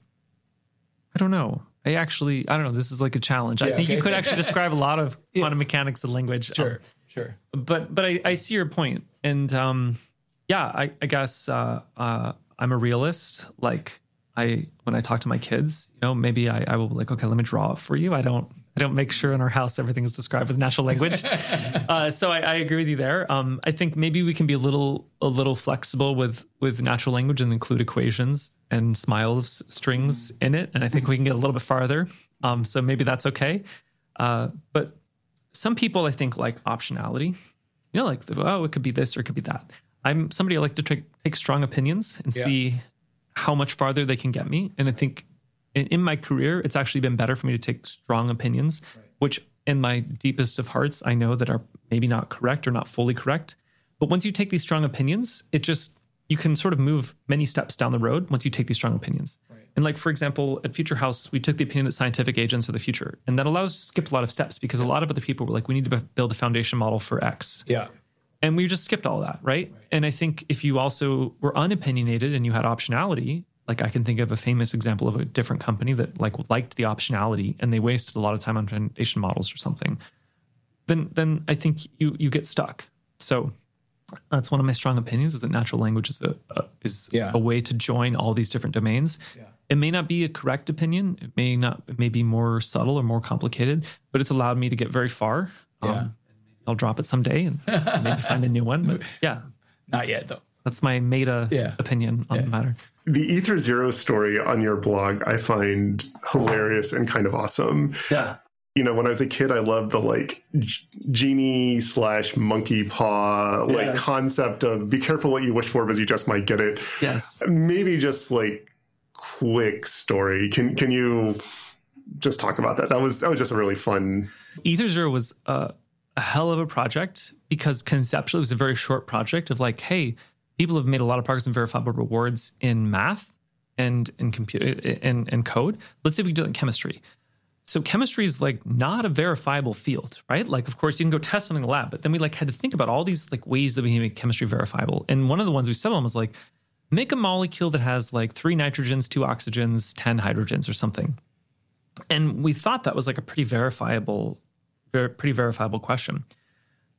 I don't know. I actually, I don't know. This is like a challenge. Yeah, I think okay. you could actually describe a lot of quantum yeah. mechanics in language. Sure, um, sure. But but I, I see your point. And um, yeah, I, I guess uh, uh, I'm a realist. Like, I, when I talk to my kids, you know, maybe I, I will be like, okay, let me draw it for you. I don't, I don't make sure in our house everything is described with natural language. uh, so I, I agree with you there. Um, I think maybe we can be a little, a little flexible with, with natural language and include equations and smiles strings in it. And I think we can get a little bit farther. Um, so maybe that's okay. Uh, but some people, I think, like optionality, you know, like, the, oh, it could be this or it could be that. I'm somebody I like to take, take strong opinions and yeah. see how much farther they can get me. And I think in, in my career, it's actually been better for me to take strong opinions, right. which in my deepest of hearts, I know that are maybe not correct or not fully correct. But once you take these strong opinions, it just, you can sort of move many steps down the road once you take these strong opinions. Right. And like, for example, at Future House, we took the opinion that scientific agents are the future. And that allows us to skip a lot of steps because yeah. a lot of other people were like, we need to build a foundation model for X. Yeah. And we just skipped all of that, right? right? And I think if you also were unopinionated and you had optionality, like I can think of a famous example of a different company that like liked the optionality and they wasted a lot of time on foundation models or something, then then I think you you get stuck. So that's one of my strong opinions, is that natural language is a, a is yeah. a way to join all these different domains. Yeah. It may not be a correct opinion. It may not. It may be more subtle or more complicated, but it's allowed me to get very far. Yeah. Um, I'll drop it someday and maybe find a new one. But yeah. Not yet, though. That's my meta yeah. opinion on yeah. the matter. The Ether Zero story on your blog, I find hilarious and kind of awesome. Yeah. You know, when I was a kid, I loved the like g- genie slash monkey paw, like yes. concept of be careful what you wish for because you just might get it. Yes. Maybe just like quick story. Can can you just talk about that? That was that was just a really fun. Ether Zero was uh, a hell of a project because conceptually it was a very short project of like, hey, people have made a lot of progress in verifiable rewards in math and in computer and, and code. Let's say we do it in chemistry. So chemistry is like not a verifiable field, right? Like, of course, you can go test something in the lab, but then we like had to think about all these like ways that we can make chemistry verifiable. And one of the ones we settled on was like, make a molecule that has like three nitrogens, two oxygens, ten hydrogens or something. And we thought that was like a pretty verifiable, very, pretty verifiable question.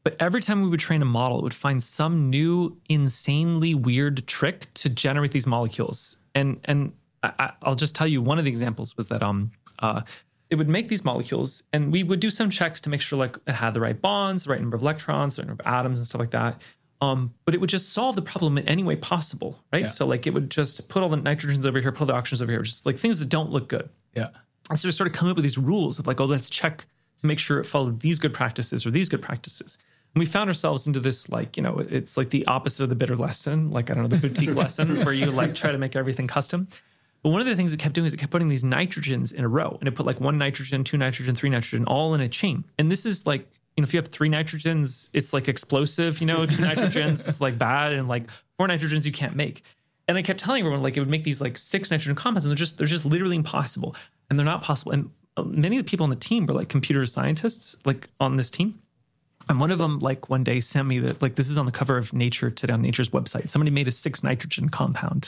But every time we would train a model, it would find some new, insanely weird trick to generate these molecules. And and I, I'll just tell you, one of the examples was that um uh it would make these molecules, and we would do some checks to make sure like it had the right bonds, the right number of electrons, the right number of atoms, and stuff like that. Um, but it would just solve the problem in any way possible, right? Yeah. So like it would just put all the nitrogens over here, put all the oxygens over here, just like things that don't look good. Yeah. And so we started coming up with these rules of like, oh, let's check to make sure it followed these good practices or these good practices. And we found ourselves into this, like, you know, it's like the opposite of the bitter lesson, like, I don't know, the boutique lesson where you like try to make everything custom. But one of the things it kept doing is it kept putting these nitrogens in a row, and it put like one nitrogen, two nitrogen, three nitrogen, all in a chain. And this is like, you know, if you have three nitrogens, it's like explosive, you know, two nitrogens is like bad, and like four nitrogens you can't make. And I kept telling everyone like it would make these like six nitrogen compounds, and they're just, they're just literally impossible. And they're not possible. And many of the people on the team were like computer scientists, like on this team. And one of them, like one day, sent me that, like, this is on the cover of Nature today on Nature's website. Somebody made a six nitrogen compound,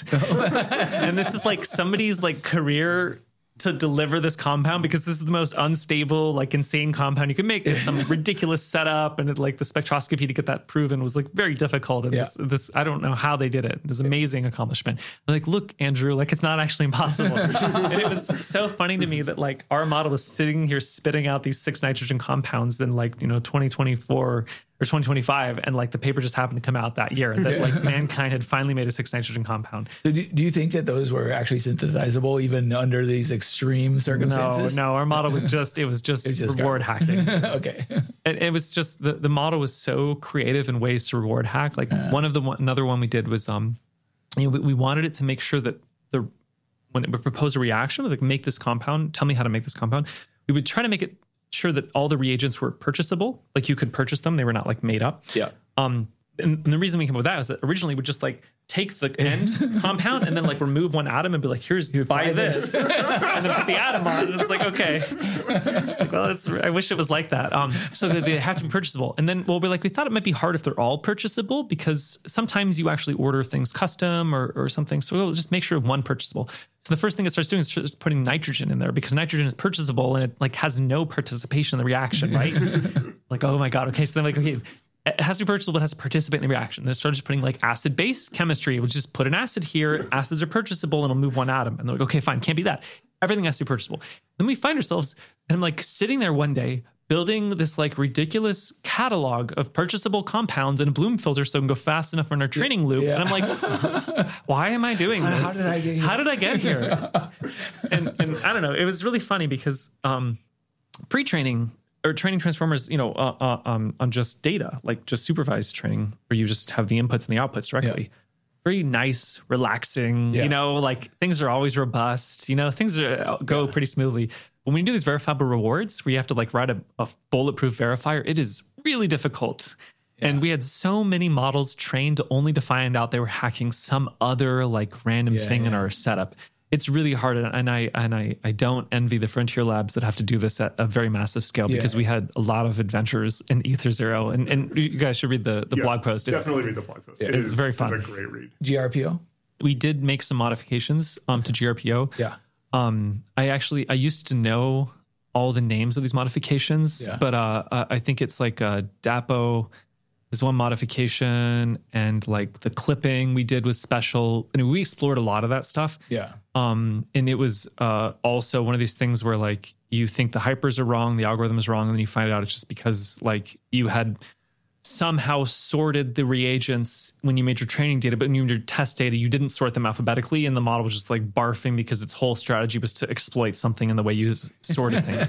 and this is like somebody's like career to deliver this compound, because this is the most unstable, like insane compound you could make. It's some ridiculous setup, and it, like the spectroscopy to get that proven was like very difficult. And yeah. this, this, I don't know how they did it. It was an amazing accomplishment. They're like, look, Andrew, like it's not actually impossible. And it was so funny to me that like our model was sitting here spitting out these six nitrogen compounds in like, you know, twenty twenty-four or twenty twenty-five, and like the paper just happened to come out that year that like mankind had finally made a six nitrogen compound. So do, do you think that those were actually synthesizable even under these extreme circumstances? No, no, our model was just, it was just, it was just reward garbage. hacking. Okay. It, it was just, the, the model was so creative in ways to reward hack. Like uh, one of the, one, another one we did was, um, you know, we, we wanted it to make sure that the, when it would propose a reaction, like make this compound, tell me how to make this compound, we would try to make it sure that all the reagents were purchasable. Like you could purchase them. They were not like made up. Yeah. Um, and, and the reason we came up with that is that originally we would just like take the end compound and then like remove one atom and be like, here's, Here, buy, buy this. this. And then put the atom on. And it's like, okay. It's like, well, that's, I wish it was like that. Um, so that they have to be purchasable. And then, well, we're like, we thought it might be hard if they're all purchasable, because sometimes you actually order things custom or, or something. So we'll just make sure one purchasable. So the first thing it starts doing is just putting nitrogen in there, because nitrogen is purchasable and it like has no participation in the reaction, right? Like, oh my God. Okay. So then like, okay, it has to be purchasable, but it has to participate in the reaction. Then it started just putting like acid-base chemistry, which just put an acid here. Acids are purchasable and it'll move one atom. And they're like, okay, fine, can't be that. Everything has to be purchasable. Then we find ourselves, and I'm like sitting there one day building this like ridiculous catalog of purchasable compounds in a Bloom filter so it can go fast enough in our training loop. Yeah. And I'm like, why am I doing this? How did I get here? How did I get here? and, and I don't know. It was really funny because um, pre-training or training transformers, you know, uh, uh, um, on just data, like just supervised training where you just have the inputs and the outputs directly. Yeah. Very nice, relaxing, yeah. you know, like things are always robust, you know, things are, go yeah. pretty smoothly. When we do these verifiable rewards where you have to like write a, a bulletproof verifier, it is really difficult. Yeah. And we had so many models trained only to find out they were hacking some other like random yeah, thing yeah. in our setup. It's really hard, and I and I I don't envy the frontier labs that have to do this at a very massive scale, because yeah. we had a lot of adventures in Ether Zero, and, and you guys should read the, the yeah, blog post. It's, definitely read the blog post. Yeah, it it's is, very fun. It's a great read. G R P O? We did make some modifications um, to G R P O. Yeah. Um, I actually I used to know all the names of these modifications, yeah. but uh, I think it's like uh, D A P O. There's one modification, and like the clipping we did was special. I mean, we explored a lot of that stuff. Yeah. Um, and it was uh, also one of these things where like you think the hypers are wrong, the algorithm is wrong, and then you find out it's just because like you had somehow sorted the reagents when you made your training data, but when you made your test data, you didn't sort them alphabetically, and the model was just like barfing because its whole strategy was to exploit something in the way you sorted things.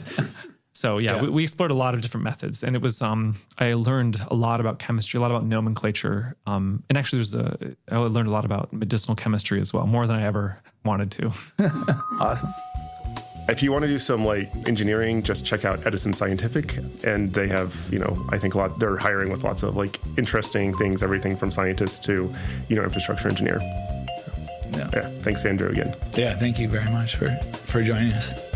So yeah, yeah. We, we explored a lot of different methods, and it was, um, I learned a lot about chemistry, a lot about nomenclature. Um, and actually there's a, I learned a lot about medicinal chemistry as well, more than I ever wanted to. Awesome. If you want to do some like engineering, just check out Edison Scientific, and they have, you know, I think a lot, they're hiring with lots of like interesting things, everything from scientists to, you know, infrastructure engineer. Yeah. yeah. Thanks, Andrew, again. Yeah. Thank you very much for, for joining us.